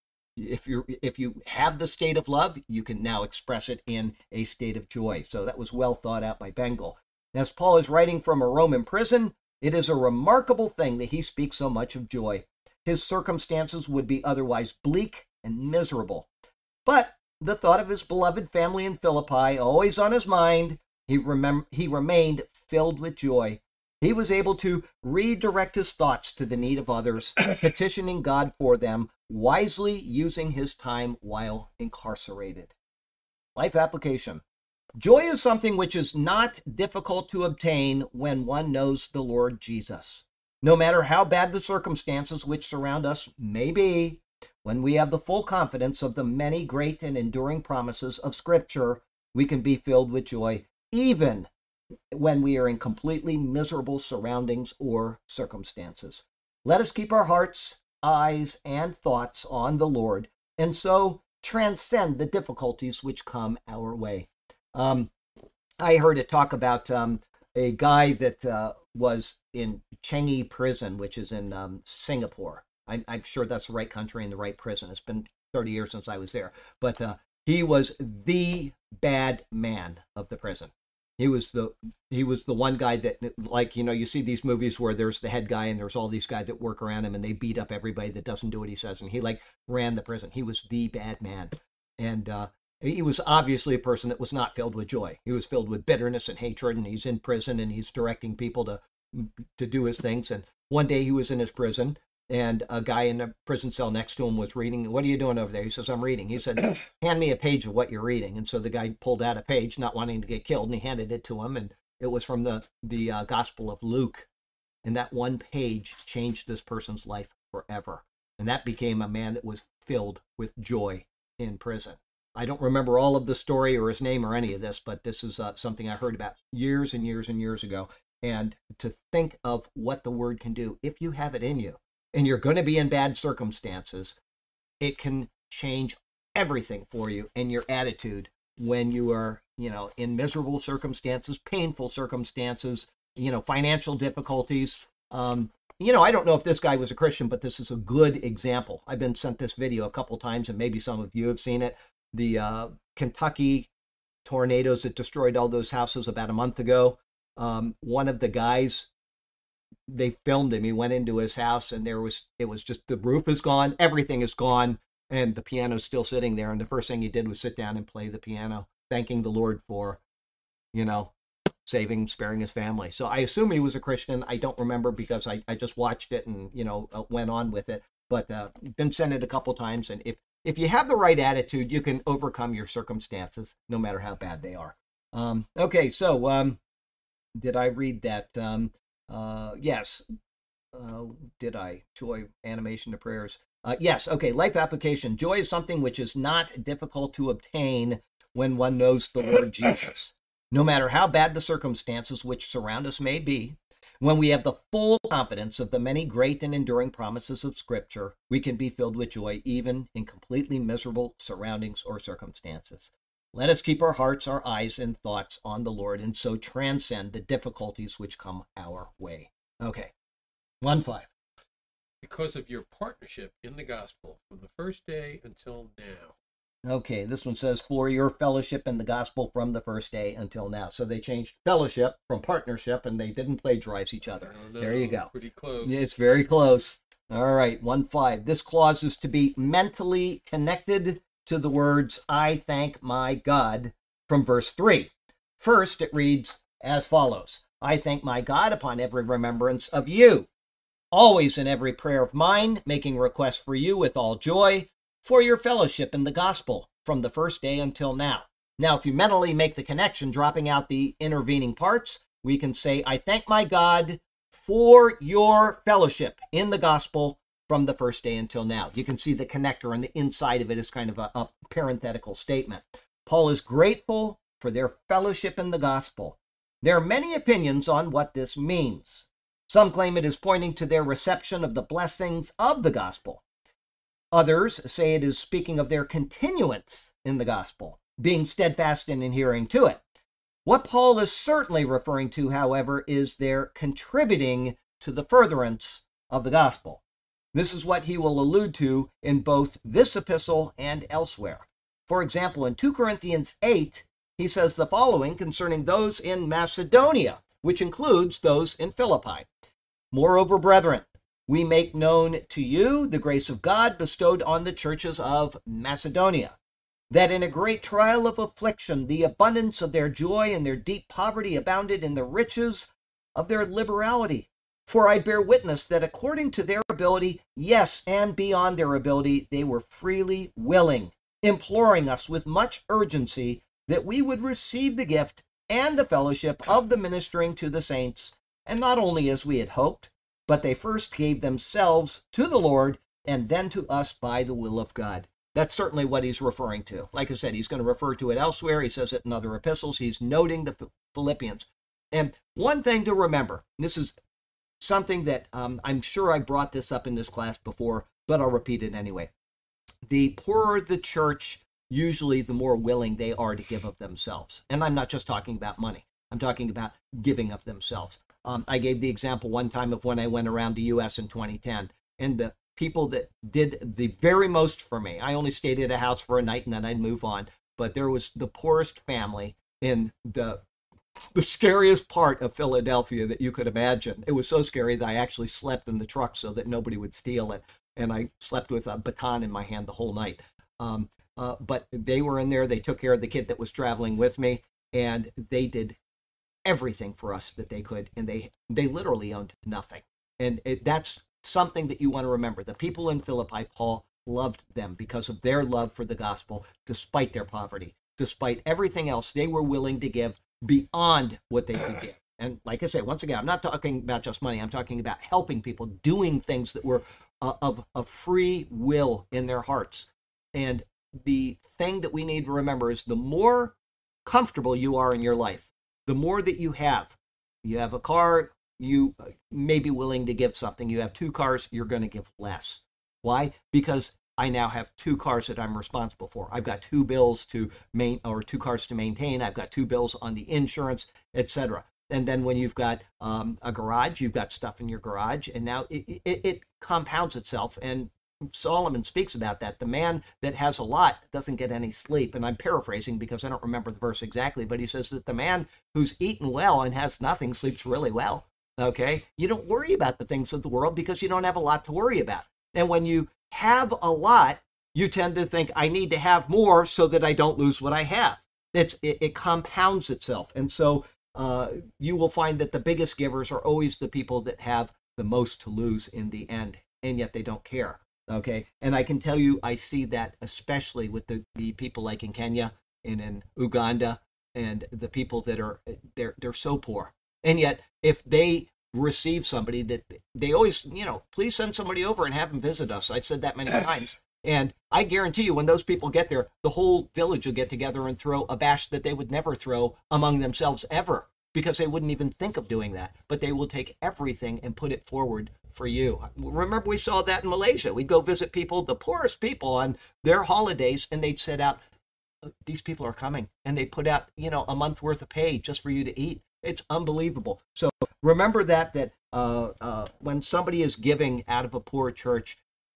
if you have the state of love, you can now express it in a state of joy. So that was well thought out by Bengel. As Paul is writing from a Roman prison, it is a remarkable thing that he speaks so much of joy. His circumstances would be otherwise bleak and miserable. But the thought of his beloved family in Philippi, always on his mind, he remained filled with joy. He was able to redirect his thoughts to the need of others, petitioning God for them, wisely using his time while incarcerated. Life application. Joy is something which is not difficult to obtain when one knows the Lord Jesus. No matter how bad the circumstances which surround us may be, when we have the full confidence of the many great and enduring promises of Scripture, we can be filled with joy, even when we are in completely miserable surroundings or circumstances. Let us keep our hearts, eyes, and thoughts on the Lord, and so transcend the difficulties which come our way. I heard it talk about a guy that was in Changi prison, which is in Singapore. I'm sure that's the right country and the right prison. It's been 30 years since I was there. But he was the bad man of the prison. He was the one guy that, like, you know, you see these movies where there's the head guy and there's all these guys that work around him and they beat up everybody that doesn't do what he says. And he, like, ran the prison. He was the bad man. And he was obviously a person that was not filled with joy. He was filled with bitterness and hatred, and he's in prison and he's directing people to do his things. And one day he was in his prison, and a guy in a prison cell next to him was reading. What are you doing over there? He says, I'm reading. He said, hand me a page of what you're reading. And so the guy pulled out a page, not wanting to get killed, and he handed it to him. And it was from the Gospel of Luke. And that one page changed this person's life forever. And that became a man that was filled with joy in prison. I don't remember all of the story or his name or any of this, but this is something I heard about years and years and years ago. And to think of what the word can do, if you have it in you, and you're going to be in bad circumstances, it can change everything for you and your attitude when you are, you know, in miserable circumstances, painful circumstances, you know, financial difficulties. You know, I don't know if this guy was a Christian, but this is a good example. I've been sent this video a couple times, and maybe some of you have seen it. The Kentucky tornadoes that destroyed all those houses about a month ago. One of the guys, they filmed him. He went into his house, and it was just, the roof is gone, everything is gone, and the piano's still sitting there. And the first thing he did was sit down and play the piano, thanking the Lord for, you know, sparing his family. So I assume he was a Christian. I don't remember because I just watched it and, you know, went on with it. But been sent it a couple times, and if you have the right attitude, you can overcome your circumstances, no matter how bad they are. Okay, so did I read that? Yes. Did I? Joy, animation to prayers. Yes, okay, life application. Joy is something which is not difficult to obtain when one knows the Lord Jesus. No matter how bad the circumstances which surround us may be, when we have the full confidence of the many great and enduring promises of Scripture, we can be filled with joy even in completely miserable surroundings or circumstances. Let us keep our hearts, our eyes, and thoughts on the Lord, and so transcend the difficulties which come our way. Okay, 1-5. Because of your partnership in the gospel from the first day until now. Okay, this one says, for your fellowship in the gospel from the first day until now. So they changed fellowship from partnership, and they didn't plagiarize each other. No, there you go. Pretty close. It's very close. All right, 1-5. This clause is to be mentally connected to the words, I thank my God, from verse 3. First, it reads as follows. I thank my God upon every remembrance of you, always in every prayer of mine, making request for you with all joy, for your fellowship in the gospel from the first day until now. Now, if you mentally make the connection, dropping out the intervening parts, we can say, I thank my God for your fellowship in the gospel from the first day until now. You can see the connector on the inside of it is kind of a parenthetical statement. Paul is grateful for their fellowship in the gospel. There are many opinions on what this means. Some claim it is pointing to their reception of the blessings of the gospel. Others say it is speaking of their continuance in the gospel, being steadfast in adhering to it. What Paul is certainly referring to, however, is their contributing to the furtherance of the gospel. This is what he will allude to in both this epistle and elsewhere. For example, in 2 Corinthians 8, he says the following concerning those in Macedonia, which includes those in Philippi. Moreover, brethren, we make known to you the grace of God bestowed on the churches of Macedonia, that in a great trial of affliction, the abundance of their joy and their deep poverty abounded in the riches of their liberality. For I bear witness that according to their ability, yes, and beyond their ability, they were freely willing, imploring us with much urgency that we would receive the gift and the fellowship of the ministering to the saints, and not only as we had hoped, but they first gave themselves to the Lord and then to us by the will of God. That's certainly what he's referring to. Like I said, he's going to refer to it elsewhere. He says it in other epistles. He's noting the Philippians. And one thing to remember, this is something that I'm sure I brought this up in this class before, but I'll repeat it anyway. The poorer the church, usually the more willing they are to give of themselves. And I'm not just talking about money. I'm talking about giving of themselves. I gave the example one time of when I went around the U.S. in 2010, and the people that did the very most for me, I only stayed at a house for a night and then I'd move on, but there was the poorest family in the scariest part of Philadelphia that you could imagine. It was so scary that I actually slept in the truck so that nobody would steal it, and I slept with a baton in my hand the whole night. But they were in there. They took care of the kid that was traveling with me, and they did everything for us that they could, and they literally owned nothing. And that's something that you want to remember. The people in Philippi, Paul loved them because of their love for the gospel, despite their poverty, despite everything else. They were willing to give beyond what they could give. And like I say, once again, I'm not talking about just money. I'm talking about helping people, doing things that were of free will in their hearts. And the thing that we need to remember is the more comfortable you are in your life, the more that you have a car, you may be willing to give something. You have 2 cars, you're going to give less. Why? Because I now have 2 cars that I'm responsible for. I've got 2 bills to 2 cars to maintain. I've got 2 bills on the insurance, etc. And then when you've got a garage, you've got stuff in your garage, and now it compounds itself. And Solomon speaks about that. The man that has a lot doesn't get any sleep. And I'm paraphrasing because I don't remember the verse exactly, but he says that the man who's eaten well and has nothing sleeps really well. Okay? You don't worry about the things of the world because you don't have a lot to worry about. And when you have a lot, you tend to think, I need to have more so that I don't lose what I have. It compounds itself. And so you will find that the biggest givers are always the people that have the most to lose in the end, and yet they don't care. Okay, and I can tell you, I see that especially with the people like in Kenya and in Uganda, and the people that are they're so poor, and yet if they receive somebody that they always, please send somebody over and have them visit us. I've said that many times, and I guarantee you, when those people get there, the whole village will get together and throw a bash that they would never throw among themselves ever, because they wouldn't even think of doing that. But they will take everything and put it forward for you. Remember, we saw that in Malaysia. We'd go visit people, the poorest people, on their holidays, and they'd set out, these people are coming, and they put out, a month worth of pay just for you to eat. It's unbelievable. So remember that when somebody is giving out of a poor church,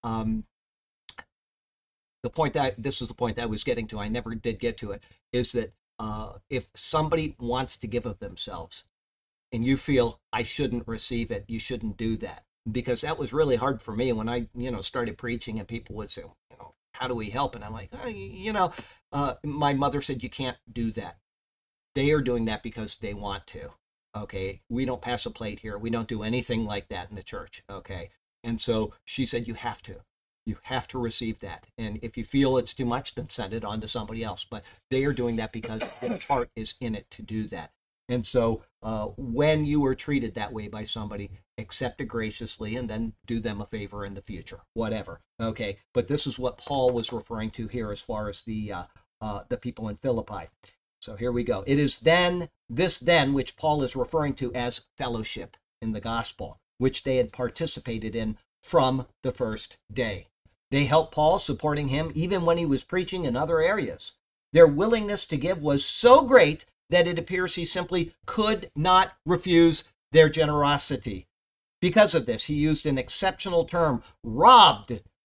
this is the point that I was getting to, I never did get to it, is that if somebody wants to give of themselves and you feel I shouldn't receive it, you shouldn't do that. Because that was really hard for me when I, started preaching, and people would say, how do we help? And I'm like, my mother said, you can't do that. They are doing that because they want to. Okay. We don't pass a plate here. We don't do anything like that in the church. Okay. And so she said, you have to. You have to receive that. And if you feel it's too much, then send it on to somebody else. But they are doing that because their heart is in it to do that. And so when you are treated that way by somebody, accept it graciously and then do them a favor in the future, whatever. Okay. But this is what Paul was referring to here as far as the people in Philippi. So here we go. It is this which Paul is referring to as fellowship in the gospel, which they had participated in from the first day. They helped Paul, supporting him even when he was preaching in other areas. Their willingness to give was so great that it appears he simply could not refuse their generosity. Because of this, he used an exceptional term, robbed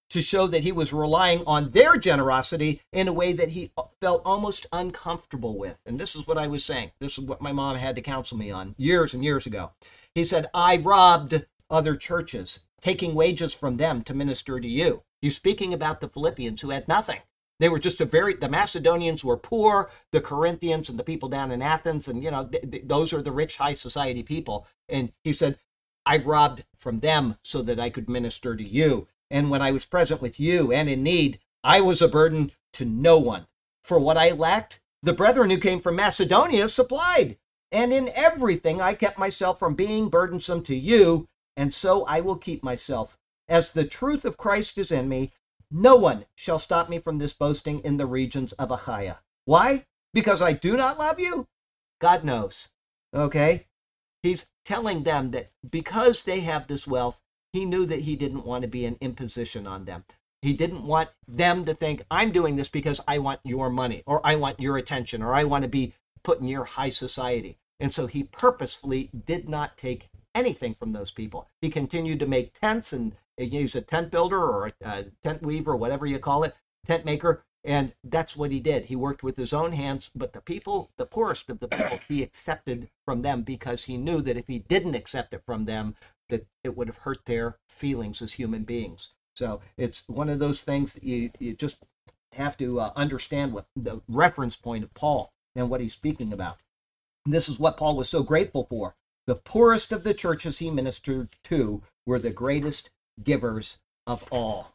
to show that he was relying on their generosity in a way that he felt almost uncomfortable with. And this is what I was saying. This is what my mom had to counsel me on years and years ago. He said, I robbed other churches, taking wages from them to minister to you. He's speaking about the Philippians who had nothing. They were just the Macedonians were poor, the Corinthians and the people down in Athens, and, those are the rich high society people. And he said, I robbed from them so that I could minister to you. And when I was present with you and in need, I was a burden to no one. For what I lacked, the brethren who came from Macedonia supplied. And in everything I kept myself from being burdensome to you, and so I will keep myself. As the truth of Christ is in me, no one shall stop me from this boasting in the regions of Achaia. Why? Because I do not love you? God knows. Okay? He's telling them that because they have this wealth, he knew that he didn't want to be an imposition on them. He didn't want them to think, I'm doing this because I want your money, or I want your attention, or I want to be put in your high society. And so he purposefully did not take anything from those people. He continued to make tents, and he's a tent builder or a tent weaver, whatever you call it, tent maker. And that's what he did. He worked with his own hands, but the people, the poorest of the people, he accepted from them because he knew that if he didn't accept it from them, that it would have hurt their feelings as human beings. So it's one of those things that you just have to understand what the reference point of Paul and what he's speaking about. And this is what Paul was so grateful for. The poorest of the churches he ministered to were the greatest givers of all.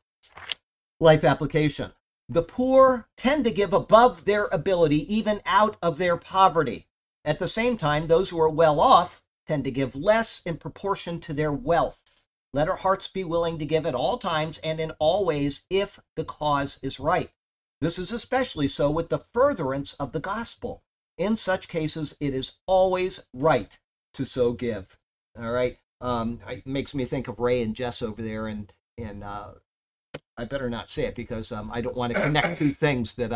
Life application. The poor tend to give above their ability, even out of their poverty. At the same time, those who are well off tend to give less in proportion to their wealth. Let our hearts be willing to give at all times and in all ways if the cause is right. This is especially so with the furtherance of the gospel. In such cases, it is always right to so give. All right. It makes me think of Ray and Jess over there, and I better not say it because I don't want to connect two things that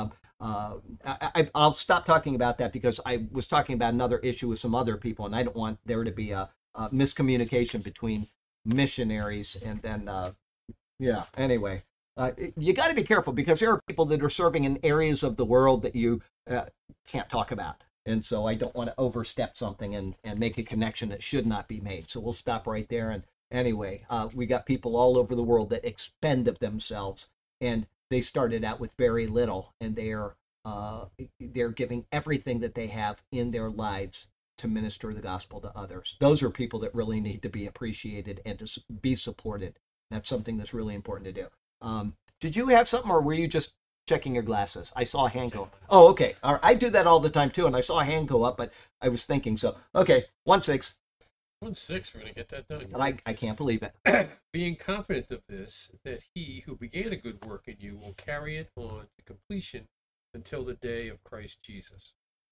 I'll stop talking about that because I was talking about another issue with some other people, and I don't want there to be a miscommunication between missionaries and then anyway. You got to be careful because there are people that are serving in areas of the world that you can't talk about. And so I don't want to overstep something and make a connection that should not be made. So we'll stop right there. And anyway, we got people all over the world that expend of themselves, and they started out with very little, and they're giving everything that they have in their lives to minister the gospel to others. Those are people that really need to be appreciated and to be supported. That's something that's really important to do. Did you have something, or were you just checking your glasses? I saw a hand go. Oh, okay. All right. I do that all the time too, and I saw a hand go up, but I was thinking so. Okay, 1-6. 1-6. We're gonna get that done. I can't believe it. Being confident of this, that he who began a good work in you will carry it on to completion until the day of Christ Jesus.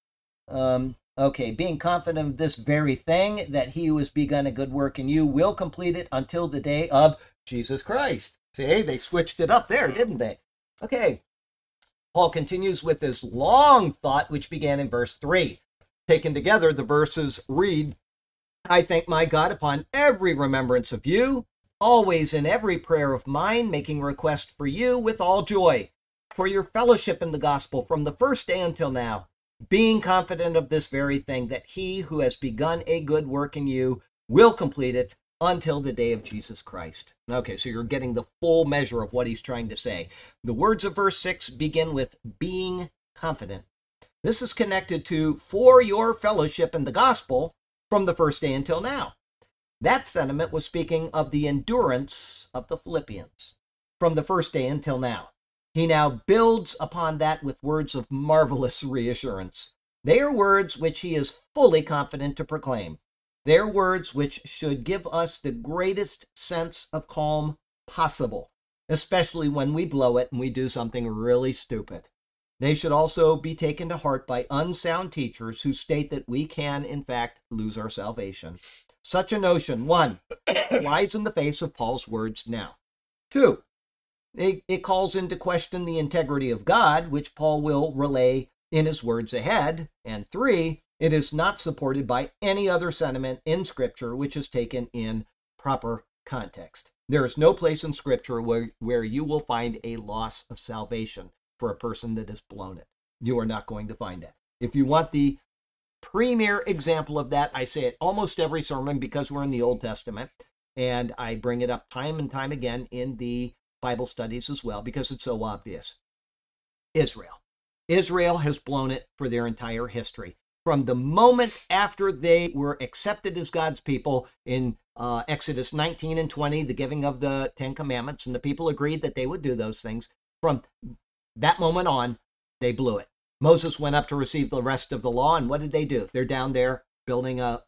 Okay, being confident of this very thing, that he who has begun a good work in you will complete it until the day of Jesus Christ. See, they switched it up there, didn't they? Okay. Paul continues with this long thought, which began in verse 3. Taken together, the verses read, I thank my God upon every remembrance of you, always in every prayer of mine, making request for you with all joy, for your fellowship in the gospel from the first day until now, being confident of this very thing, that he who has begun a good work in you will complete it until the day of Jesus Christ. Okay, so you're getting the full measure of what he's trying to say. The words of verse 6 begin with being confident. This is connected to for your fellowship in the gospel from the first day until now. That sentiment was speaking of the endurance of the Philippians from the first day until now. He now builds upon that with words of marvelous reassurance. They are words which he is fully confident to proclaim. They are words which should give us the greatest sense of calm possible, especially when we blow it and we do something really stupid. They should also be taken to heart by unsound teachers who state that we can, in fact, lose our salvation. Such a notion, 1, flies in the face of Paul's words now. 2, it calls into question the integrity of God, which Paul will relay in his words ahead. And 3, it is not supported by any other sentiment in Scripture which is taken in proper context. There is no place in Scripture where you will find a loss of salvation for a person that has blown it. You are not going to find that. If you want the premier example of that, I say it almost every sermon because we're in the Old Testament, and I bring it up time and time again in the Bible studies as well because it's so obvious. Israel. Israel has blown it for their entire history. From the moment after they were accepted as God's people in Exodus 19 and 20, the giving of the Ten Commandments, and the people agreed that they would do those things, from that moment on, they blew it. Moses went up to receive the rest of the law, and what did they do? They're down there building a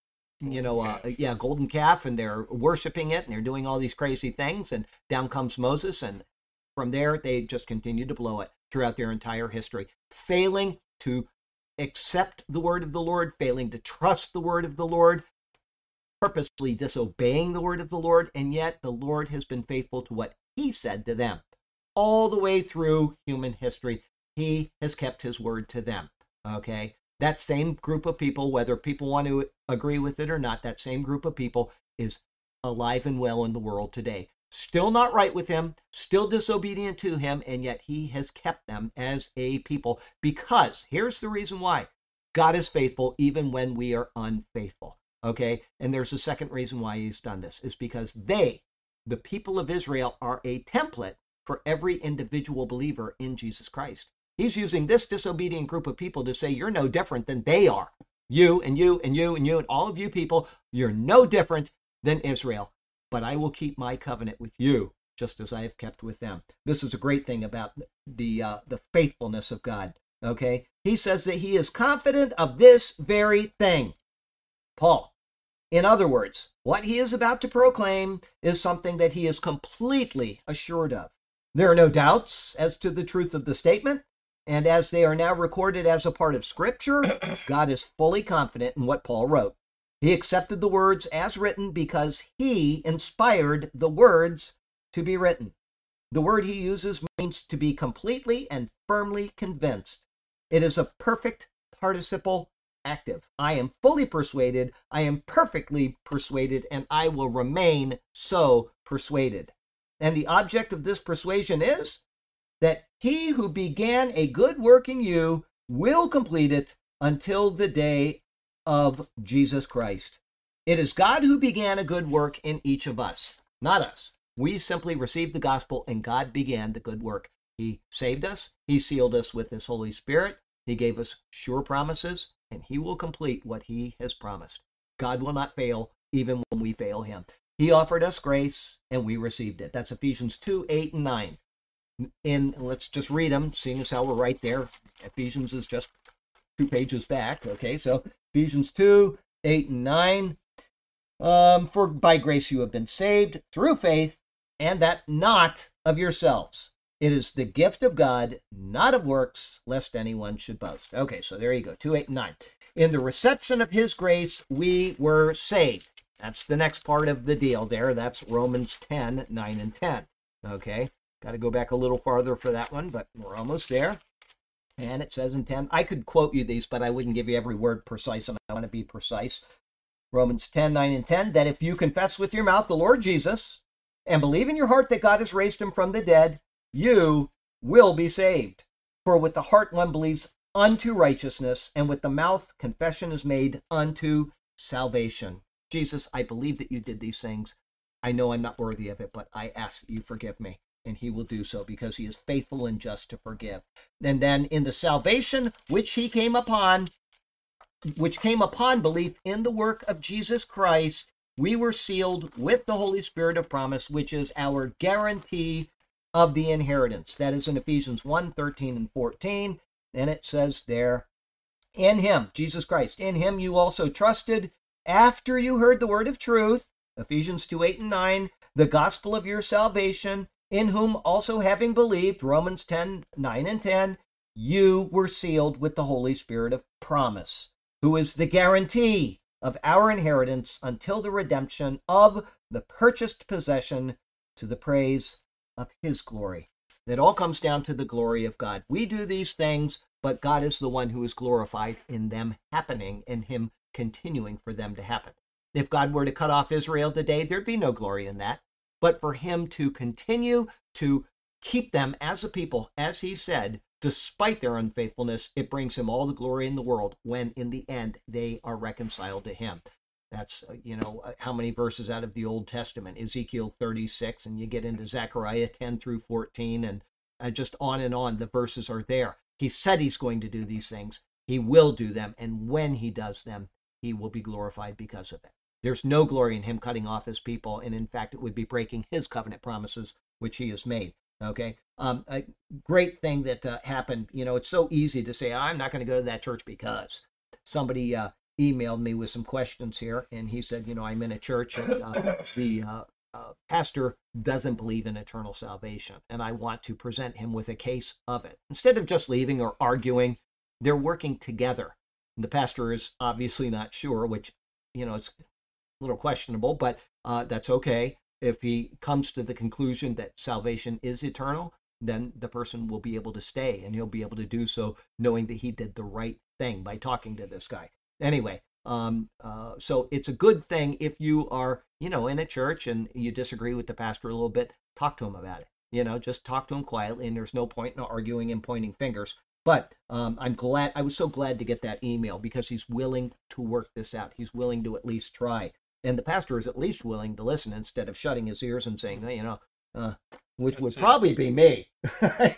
golden calf, and they're worshiping it, and they're doing all these crazy things, and down comes Moses, and from there, they just continued to blow it throughout their entire history, failing to accept the word of the Lord, failing to trust the word of the Lord, purposely disobeying the word of the Lord, and yet the Lord has been faithful to what he said to them. All the way through human history, he has kept his word to them, okay? That same group of people, whether people want to agree with it or not, that same group of people is alive and well in the world today. Still not right with him, still disobedient to him, and yet he has kept them as a people because, here's the reason why, God is faithful even when we are unfaithful, okay? And there's a second reason why he's done this, is because they, the people of Israel, are a template for every individual believer in Jesus Christ. He's using this disobedient group of people to say, you're no different than they are. You and you and you and you and all of you people, you're no different than Israel. But I will keep my covenant with you, just as I have kept with them. This is a great thing about the faithfulness of God, okay? He says that he is confident of this very thing. Paul, in other words, what he is about to proclaim is something that he is completely assured of. There are no doubts as to the truth of the statement, and as they are now recorded as a part of Scripture, God is fully confident in what Paul wrote. He accepted the words as written because he inspired the words to be written. The word he uses means to be completely and firmly convinced. It is a perfect participle active. I am fully persuaded, I am perfectly persuaded, and I will remain so persuaded. And the object of this persuasion is that he who began a good work in you will complete it until the day of Jesus Christ. It is God who began a good work in each of us, not us. We simply received the gospel and God began the good work. He saved us. He sealed us with his Holy Spirit. He gave us sure promises, and he will complete what he has promised. God will not fail even when we fail him. He offered us grace and we received it. That's Ephesians 2, 8, and 9. Let's just read them, seeing as how we're right there. Ephesians is just 2 pages back. Okay, so Ephesians 2, 8, and 9. For by grace you have been saved through faith, and that not of yourselves. It is the gift of God, not of works, lest anyone should boast. Okay, so there you go, 2, 8, and 9. In the reception of his grace, we were saved. That's the next part of the deal there. That's Romans 10, 9, and 10. Okay, got to go back a little farther for that one, but we're almost there. And it says in 10, I could quote you these, but I wouldn't give you every word precise, and I want to be precise. Romans 10, 9, and 10, that if you confess with your mouth the Lord Jesus and believe in your heart that God has raised him from the dead, you will be saved. For with the heart one believes unto righteousness, and with the mouth confession is made unto salvation. Jesus, I believe that you did these things. I know I'm not worthy of it, but I ask that you forgive me. And he will do so because he is faithful and just to forgive. And then in the salvation which came upon belief in the work of Jesus Christ, we were sealed with the Holy Spirit of promise, which is our guarantee of the inheritance. That is in Ephesians 1, 13 and 14. And it says there, in him, Jesus Christ, in him you also trusted after you heard the word of truth, Ephesians 2, 8 and 9, the gospel of your salvation, in whom also having believed, Romans 10, 9 and 10, you were sealed with the Holy Spirit of promise, who is the guarantee of our inheritance until the redemption of the purchased possession to the praise of his glory. It all comes down to the glory of God. We do these things, but God is the one who is glorified in them happening and him continuing for them to happen. If God were to cut off Israel today, there'd be no glory in that. But for him to continue to keep them as a people, as he said, despite their unfaithfulness, it brings him all the glory in the world when in the end they are reconciled to him. That's, how many verses out of the Old Testament? Ezekiel 36, and you get into Zechariah 10 through 14, and just on and on, the verses are there. He said he's going to do these things. He will do them, and when he does them, he will be glorified because of it. There's no glory in him cutting off his people, and in fact, it would be breaking his covenant promises, which he has made. Okay, a great thing that happened. It's so easy to say, I'm not going to go to that church because somebody emailed me with some questions here, and he said, I'm in a church, and the pastor doesn't believe in eternal salvation, and I want to present him with a case of it. Instead of just leaving or arguing, they're working together. The pastor is obviously not sure, which, it's a little questionable, but that's okay. If he comes to the conclusion that salvation is eternal, then the person will be able to stay, and he'll be able to do so knowing that he did the right thing by talking to this guy. Anyway, so it's a good thing if you are, in a church and you disagree with the pastor a little bit, talk to him about it. Just talk to him quietly, and there's no point in arguing and pointing fingers. But I was so glad to get that email because he's willing to work this out. He's willing to at least try. And the pastor is at least willing to listen instead of shutting his ears and saying, which would probably be me. I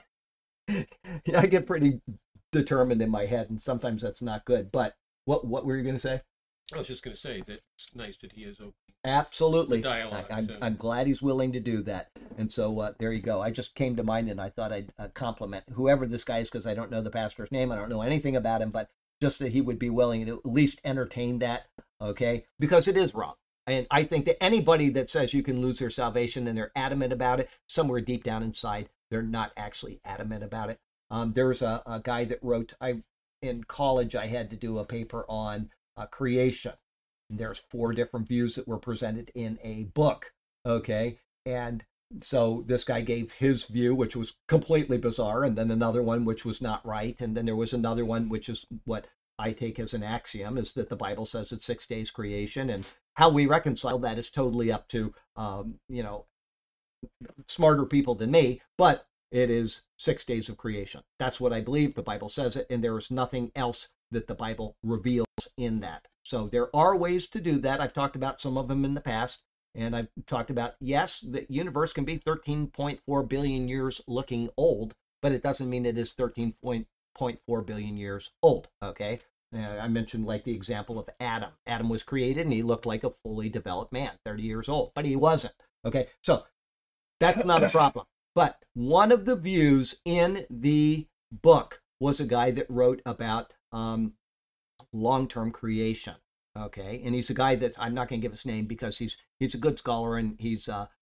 get pretty determined in my head, and sometimes that's not good. But what were you going to say? I was just going to say that it's nice that he is open. Absolutely. Dialogue. I'm glad he's willing to do that. And so there you go. I just came to mind, and I thought I'd compliment whoever this guy is, because I don't know the pastor's name. I don't know anything about him, but just that he would be willing to at least entertain that, okay? Because it is wrong. And I think that anybody that says you can lose their salvation and they're adamant about it, somewhere deep down inside, they're not actually adamant about it. There's a guy that wrote, in college, I had to do a paper on creation. And there's 4 different views that were presented in a book, okay? And so this guy gave his view, which was completely bizarre, and then another one which was not right, and then there was another one which is what I take as an axiom, is that the Bible says it's 6 days creation, and how we reconcile that is totally up to smarter people than me, but it is 6 days of creation. That's what I believe. The Bible says it, and there is nothing else that the Bible reveals in that. So there are ways to do that. I've talked about some of them in the past. And I've talked about, yes, the universe can be 13.4 billion years looking old, but it doesn't mean it is 13.4 billion years old, okay? I mentioned like the example of Adam. Adam was created and he looked like a fully developed man, 30 years old, but he wasn't, okay? So that's not a problem. But one of the views in the book was a guy that wrote about long-term creation. Okay, and he's a guy that I'm not going to give his name because he's a good scholar, and he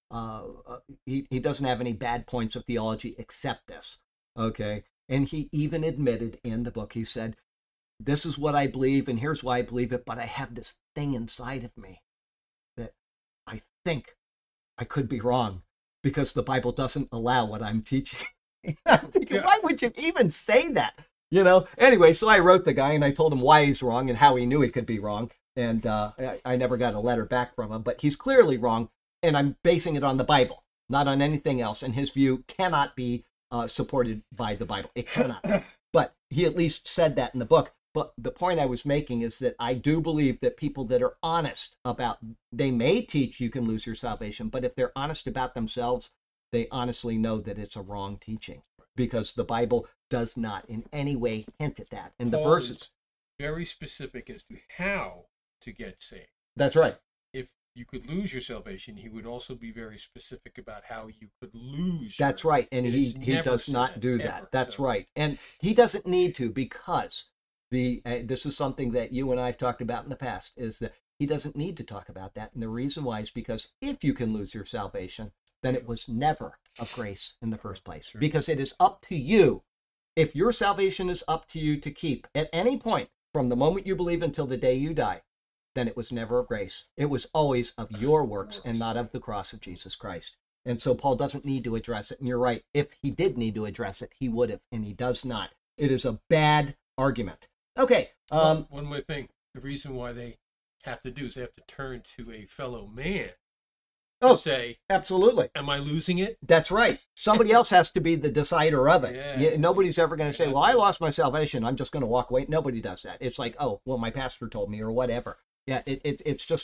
doesn't have any bad points of theology except this. Okay, and he even admitted in the book, he said, "This is what I believe, and here's why I believe it. But I have this thing inside of me that I think I could be wrong because the Bible doesn't allow what I'm teaching." I'm thinking, why would you even say that? Anyway, so I wrote the guy and I told him why he's wrong and how he knew he could be wrong. And I never got a letter back from him, but he's clearly wrong. And I'm basing it on the Bible, not on anything else. And his view cannot be supported by the Bible. It cannot. But he at least said that in the book. But the point I was making is that I do believe that people that are honest about, they may teach you can lose your salvation, but if they're honest about themselves, they honestly know that it's a wrong teaching. Because the Bible does not in any way hint at that. And the verses very specific as to how to get saved. That's right. If you could lose your salvation, he would also be very specific about how you could lose. That's right. And he does not do that. That's right. And he doesn't need to, because this is something that you and I have talked about in the past, is that he doesn't need to talk about that. And the reason why is because if you can lose your salvation, then it was never of grace in the first place. Sure. Because it is up to you. If your salvation is up to you to keep at any point from the moment you believe until the day you die, then it was never of grace. It was always of your works and not of the cross of Jesus Christ. And so Paul doesn't need to address it. And you're right. If he did need to address it, he would have, and he does not. It is a bad argument. Okay. One more thing. The reason why they have to do is they have to turn to a fellow man to say, absolutely. Am I losing it? That's right. Somebody else has to be the decider of it. Yeah. Nobody's ever going to say, well, I lost my salvation, I'm just going to walk away. Nobody does that. It's like, oh, well, my pastor told me, or whatever. Yeah, it's just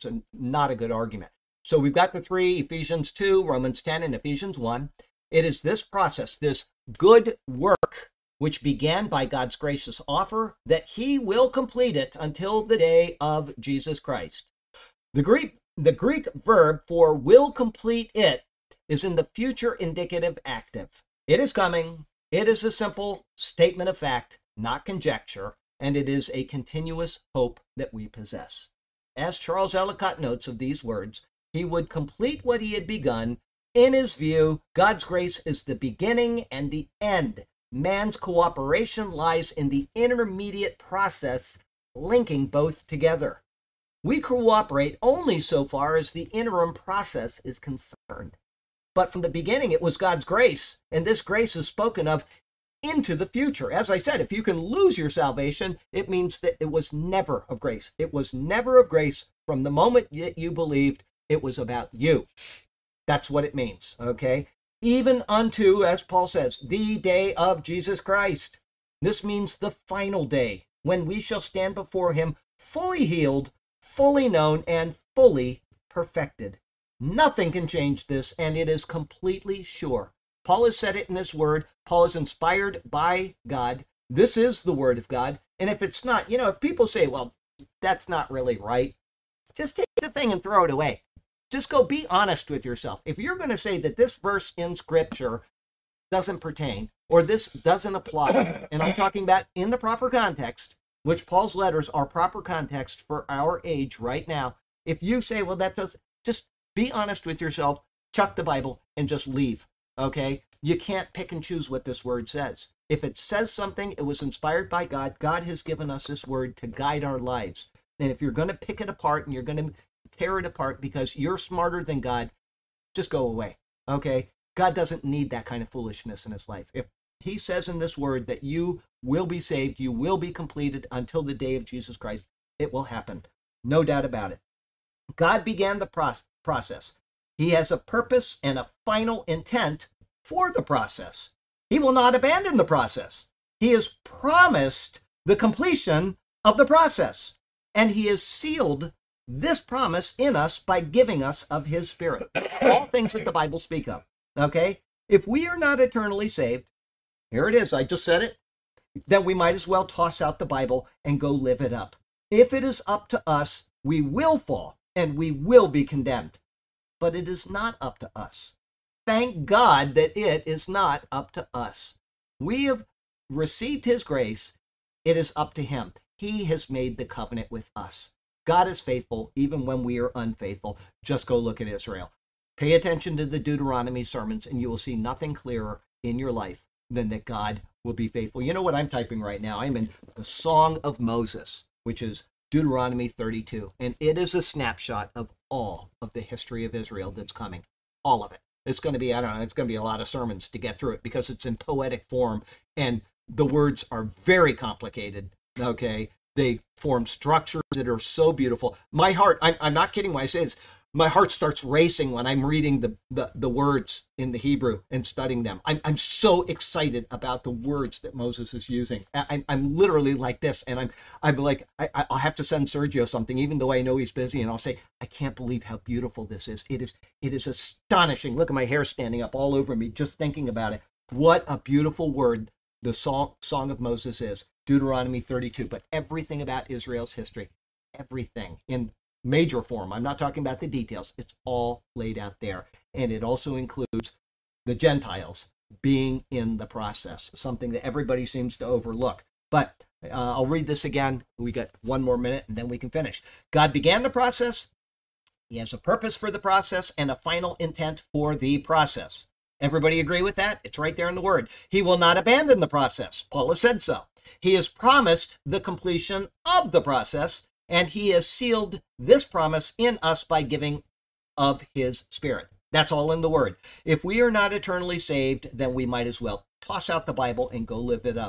not a good argument. So we've got the three: Ephesians 2, Romans 10, and Ephesians 1. It is this process, this good work, which began by God's gracious offer, that he will complete it until the day of Jesus Christ. The Greek verb for will complete it is in the future indicative active. It is coming. It is a simple statement of fact, not conjecture, and it is a continuous hope that we possess. As Charles Ellicott notes of these words, he would complete what he had begun. In his view, God's grace is the beginning and the end. Man's cooperation lies in the intermediate process, linking both together. We cooperate only so far as the interim process is concerned. But from the beginning, it was God's grace, and this grace is spoken of into the future. As I said, if you can lose your salvation, it means that it was never of grace. It was never of grace from the moment that you believed. It was about you. That's what it means, okay? Even unto, as Paul says, the day of Jesus Christ. This means the final day, when we shall stand before him fully healed, fully known, and fully perfected. Nothing can change this, and it is completely sure. Paul has said it in his word. Paul is inspired by God. This is the word of God. And if it's not, if people say, well, that's not really right, just take the thing and throw it away. Just go be honest with yourself. If you're going to say that this verse in Scripture doesn't pertain, or this doesn't apply, and I'm talking about in the proper context, which Paul's letters are proper context for our age right now. If you say, well, that does, just be honest with yourself, chuck the Bible, and just leave, okay? You can't pick and choose what this word says. If it says something, it was inspired by God. God has given us this word to guide our lives. And if you're going to pick it apart and you're going to tear it apart because you're smarter than God, just go away, okay? God doesn't need that kind of foolishness in his life. If he says in this word that you will be saved, you will be completed until the day of Jesus Christ, it will happen. No doubt about it. God began the process. He has a purpose and a final intent for the process. He will not abandon the process. He has promised the completion of the process, and he has sealed this promise in us by giving us of his Spirit. All things that the Bible speak of, okay? If we are not eternally saved, here it is, I just said it, then we might as well toss out the Bible and go live it up. If it is up to us, we will fall and we will be condemned. But it is not up to us. Thank God that it is not up to us. We have received his grace. It is up to him. He has made the covenant with us. God is faithful even when we are unfaithful. Just go look at Israel. Pay attention to the Deuteronomy sermons and you will see nothing clearer in your life than that God will be faithful. You know what I'm typing right now? I'm in the Song of Moses, which is Deuteronomy 32. And it is a snapshot of all of the history of Israel that's coming. All of it. It's going to be, it's going to be a lot of sermons to get through it because it's in poetic form and the words are very complicated, okay? They form structures that are so beautiful. My heart, I'm not kidding when I say this, my heart starts racing when I'm reading the words in the Hebrew and studying them. I'm so excited about the words that Moses is using. I'm literally like this, and I'm like, I'll have to send Sergio something, even though I know he's busy, and I'll say, I can't believe how beautiful this is. It is astonishing. Look at my hair standing up all over me just thinking about it. What a beautiful word the Song of Moses is. Deuteronomy 32, but everything about Israel's history, everything in major form. I'm not talking about the details. It's all laid out there. And it also includes the Gentiles being in the process, something that everybody seems to overlook. But I'll read this again. We got one more minute and then we can finish. God began the process. He has a purpose for the process and a final intent for the process. Everybody agree with that? It's right there in the word. He will not abandon the process. Paul has said so. He has promised the completion of the process, and he has sealed this promise in us by giving of his Spirit. That's all in the word. If we are not eternally saved, then we might as well toss out the Bible and go live it up.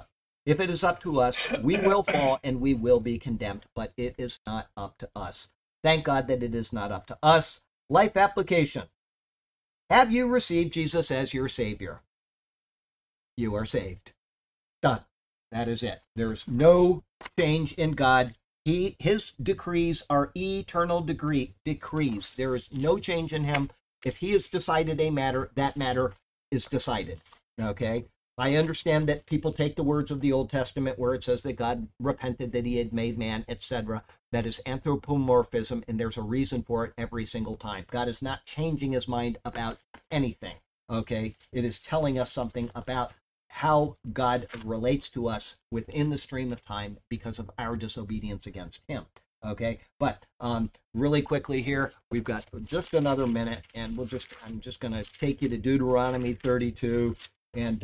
If it is up to us, we will fall and we will be condemned, but it is not up to us. Thank God that it is not up to us. Life application. Have you received Jesus as your Savior? You are saved. Done. That is it. There's no change in God. His decrees are eternal decrees. There is no change in him. If he has decided a matter, that matter is decided. Okay? I understand that people take the words of the Old Testament where it says that God repented that he had made man, etc. That is anthropomorphism, and there's a reason for it every single time. God is not changing his mind about anything. Okay? It is telling us something about how God relates to us within the stream of time because of our disobedience against him. Okay, but really quickly here, we've got just another minute, and I'm just going to take you to Deuteronomy 32, and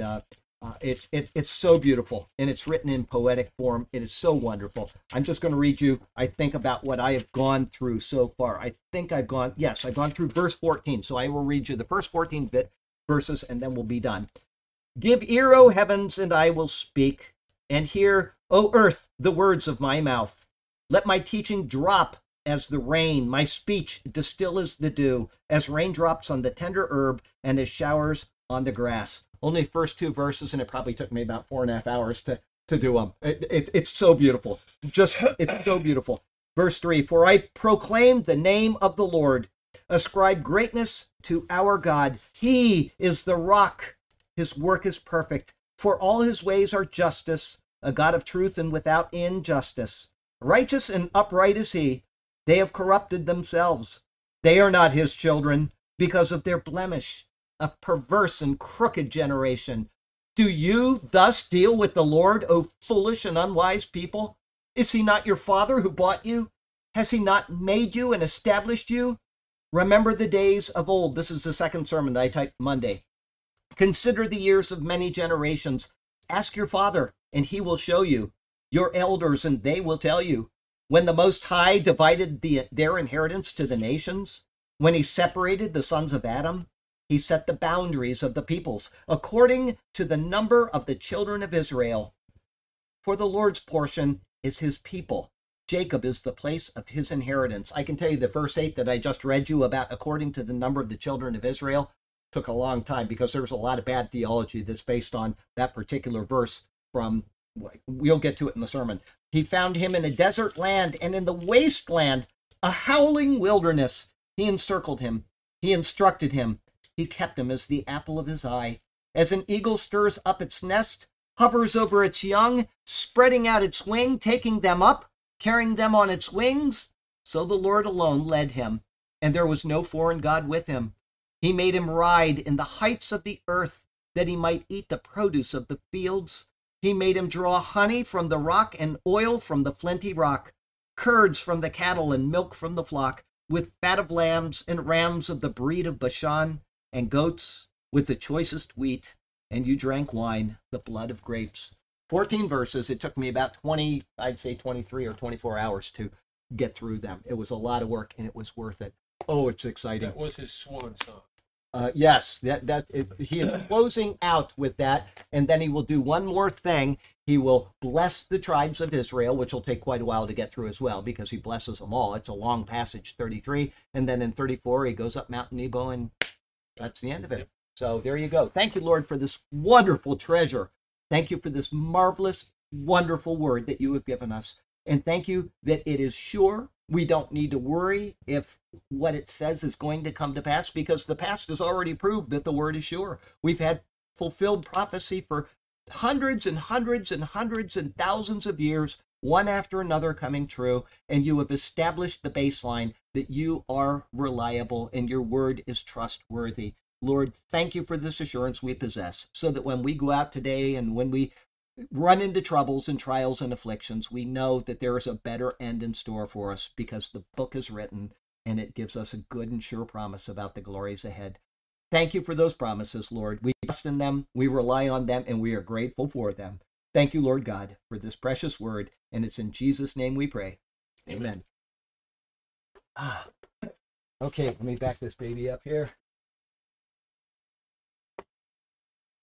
it's so beautiful, and it's written in poetic form. It is so wonderful. I'm just going to read you, I think, about what I have gone through so far. I think I've gone through verse 14, so I will read you the first 14 verses, and then we'll be done. Give ear, O heavens, and I will speak, and hear, O earth, the words of my mouth. Let my teaching drop as the rain, my speech distill as the dew, as raindrops on the tender herb, and as showers on the grass. Only first 2 verses, and it probably took me about 4.5 hours to do them. It's so beautiful. It's so beautiful. Verse 3, for I proclaim the name of the Lord. Ascribe greatness to our God. He is the rock. His work is perfect, for all his ways are justice, a God of truth and without injustice. Righteous and upright is he. They have corrupted themselves. They are not his children because of their blemish, a perverse and crooked generation. Do you thus deal with the Lord, O foolish and unwise people? Is he not your father who bought you? Has he not made you and established you? Remember the days of old. This is the second sermon that I typed Monday. Consider the years of many generations. Ask your father, and he will show you. Your elders, and they will tell you. When the Most High divided their inheritance to the nations, when he separated the sons of Adam, he set the boundaries of the peoples according to the number of the children of Israel. For the Lord's portion is his people. Jacob is the place of his inheritance. I can tell you the verse 8 that I just read you about according to the number of the children of Israel took a long time because there's a lot of bad theology that's based on that particular verse from, we'll get to it in the sermon. He found him in a desert land and in the wasteland, a howling wilderness. He encircled him. He instructed him. He kept him as the apple of his eye. As an eagle stirs up its nest, hovers over its young, spreading out its wing, taking them up, carrying them on its wings, so the Lord alone led him, and there was no foreign god with him. He made him ride in the heights of the earth, that he might eat the produce of the fields. He made him draw honey from the rock and oil from the flinty rock, curds from the cattle and milk from the flock, with fat of lambs and rams of the breed of Bashan, and goats with the choicest wheat. And you drank wine, the blood of grapes. 14 verses. It took me about 23 or 24 hours to get through them. It was a lot of work, and it was worth it. Oh, it's exciting. That was his swan song. Yes, he is closing out with that, and then he will do one more thing. He will bless the tribes of Israel, which will take quite a while to get through as well, because he blesses them all. It's a long passage, 33, and then in 34, he goes up Mount Nebo, and that's the end of it. So there you go. Thank you, Lord, for this wonderful treasure. Thank you for this marvelous, wonderful word that you have given us, and thank you that it is sure. We don't need to worry if what it says is going to come to pass, because the past has already proved that the word is sure. We've had fulfilled prophecy for hundreds and hundreds and hundreds and thousands of years, one after another coming true, and you have established the baseline that you are reliable and your word is trustworthy. Lord, thank you for this assurance we possess, so that when we go out today and when we run into troubles and trials and afflictions, we know that there is a better end in store for us, because the book is written and it gives us a good and sure promise about the glories ahead. Thank you for those promises, Lord. We trust in them, we rely on them, and we are grateful for them. Thank you, Lord God, for this precious word, and it's in Jesus' name we pray. Amen. Okay, let me back this baby up here.